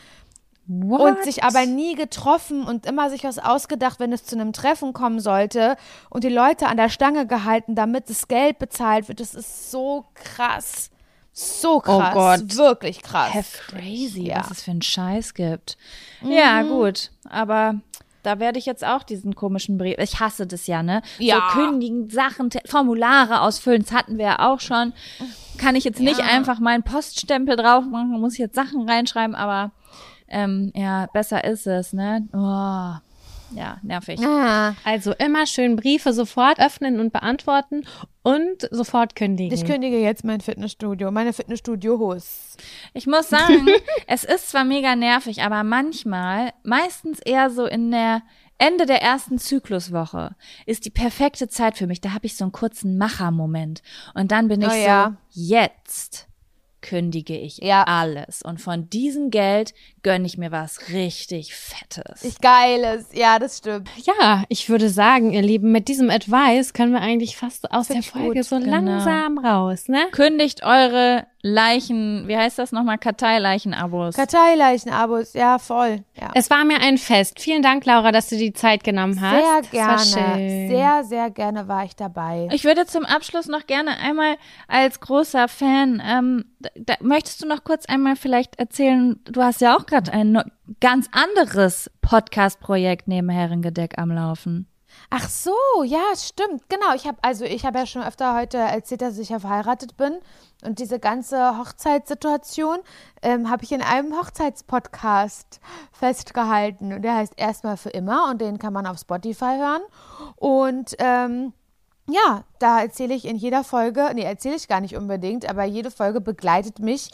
und sich aber nie getroffen und immer sich was ausgedacht, wenn es zu einem Treffen kommen sollte und die Leute an der Stange gehalten, damit das Geld bezahlt wird. Das ist so krass. So krass. Gott. Wirklich krass. Crazy, Ja. was es für einen Scheiß gibt. Ja, gut, aber da werde ich jetzt auch diesen komischen Brief, ich hasse das ja, ne? Ja. So kündigen, Sachen, Te- Formulare ausfüllen, das hatten wir ja auch schon. Kann ich jetzt nicht Ja. einfach meinen Poststempel drauf machen, muss ich jetzt Sachen reinschreiben, aber ähm, ja, besser ist es, ne? Oh, ja, nervig. Ah, Also immer schön Briefe sofort öffnen und beantworten und sofort kündigen. ich kündige jetzt mein Fitnessstudio, meine Fitnessstudio-Hosts. Ich muss sagen, es ist zwar mega nervig, aber manchmal, meistens eher so in der Ende der ersten Zykluswoche, ist die perfekte Zeit für mich. Da habe ich so einen kurzen Macher-Moment. Und dann bin ich Oh ja. so, jetzt kündige ich Ja. alles. Und von diesem Geld gönne ich mir was richtig Fettes. Ich Geiles, ja, das stimmt. Ja, ich würde sagen, ihr Lieben, mit diesem Advice können wir eigentlich fast aus Find der ich Folge gut, so genau. langsam raus, ne? Kündigt eure Leichen, wie heißt das nochmal, Karteileichen-Abos. Karteileichen-Abos, ja, voll. Ja. Es war mir ein Fest. Vielen Dank, Laura, dass du die Zeit genommen hast. Sehr Das gerne, war schön. sehr, sehr gerne war ich dabei. Ich würde zum Abschluss noch gerne einmal als großer Fan, ähm, da, da, möchtest du noch kurz einmal vielleicht erzählen, du hast ja auch gerade ein no- ganz anderes Podcast-Projekt neben Herrengedeck am Laufen. Ach so, ja, stimmt, genau. Ich habe also ich habe ja schon öfter heute erzählt, dass ich ja verheiratet bin und diese ganze Hochzeitssituation ähm, habe ich in einem Hochzeitspodcast festgehalten und der heißt Erstmal für immer und den kann man auf Spotify hören und ähm, ja, da erzähle ich in jeder Folge, nee, erzähle ich gar nicht unbedingt, aber jede Folge begleitet mich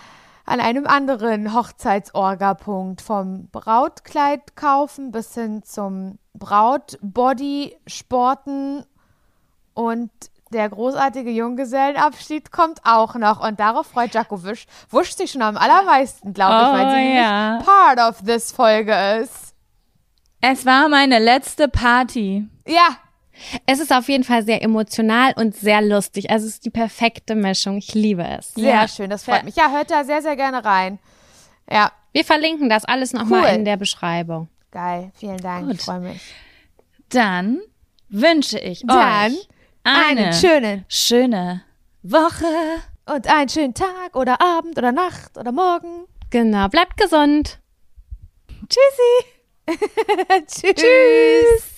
an einem anderen Hochzeitsorga-Punkt, vom Brautkleid kaufen bis hin zum Brautbody sporten und der großartige Junggesellenabschied kommt auch noch und darauf freut Jaco Wisch, Wusch sich schon am allermeisten, glaube ich, weil Oh, sie nämlich ja. part of this Folge ist. Es war meine letzte Party. Ja, Es ist auf jeden Fall sehr emotional und sehr lustig. Also es ist die perfekte Mischung. Ich liebe es. sehr Ja. schön, das freut mich. Ja, hört da sehr, sehr gerne rein. Ja, Wir verlinken das alles nochmal Cool. in der Beschreibung. geil, vielen Dank, Gut. ich freue mich. Dann wünsche ich Dann euch eine Einen schönen schöne Woche. und einen schönen Tag oder Abend oder Nacht oder Morgen. Genau, bleibt gesund. Tschüssi. Tschüss.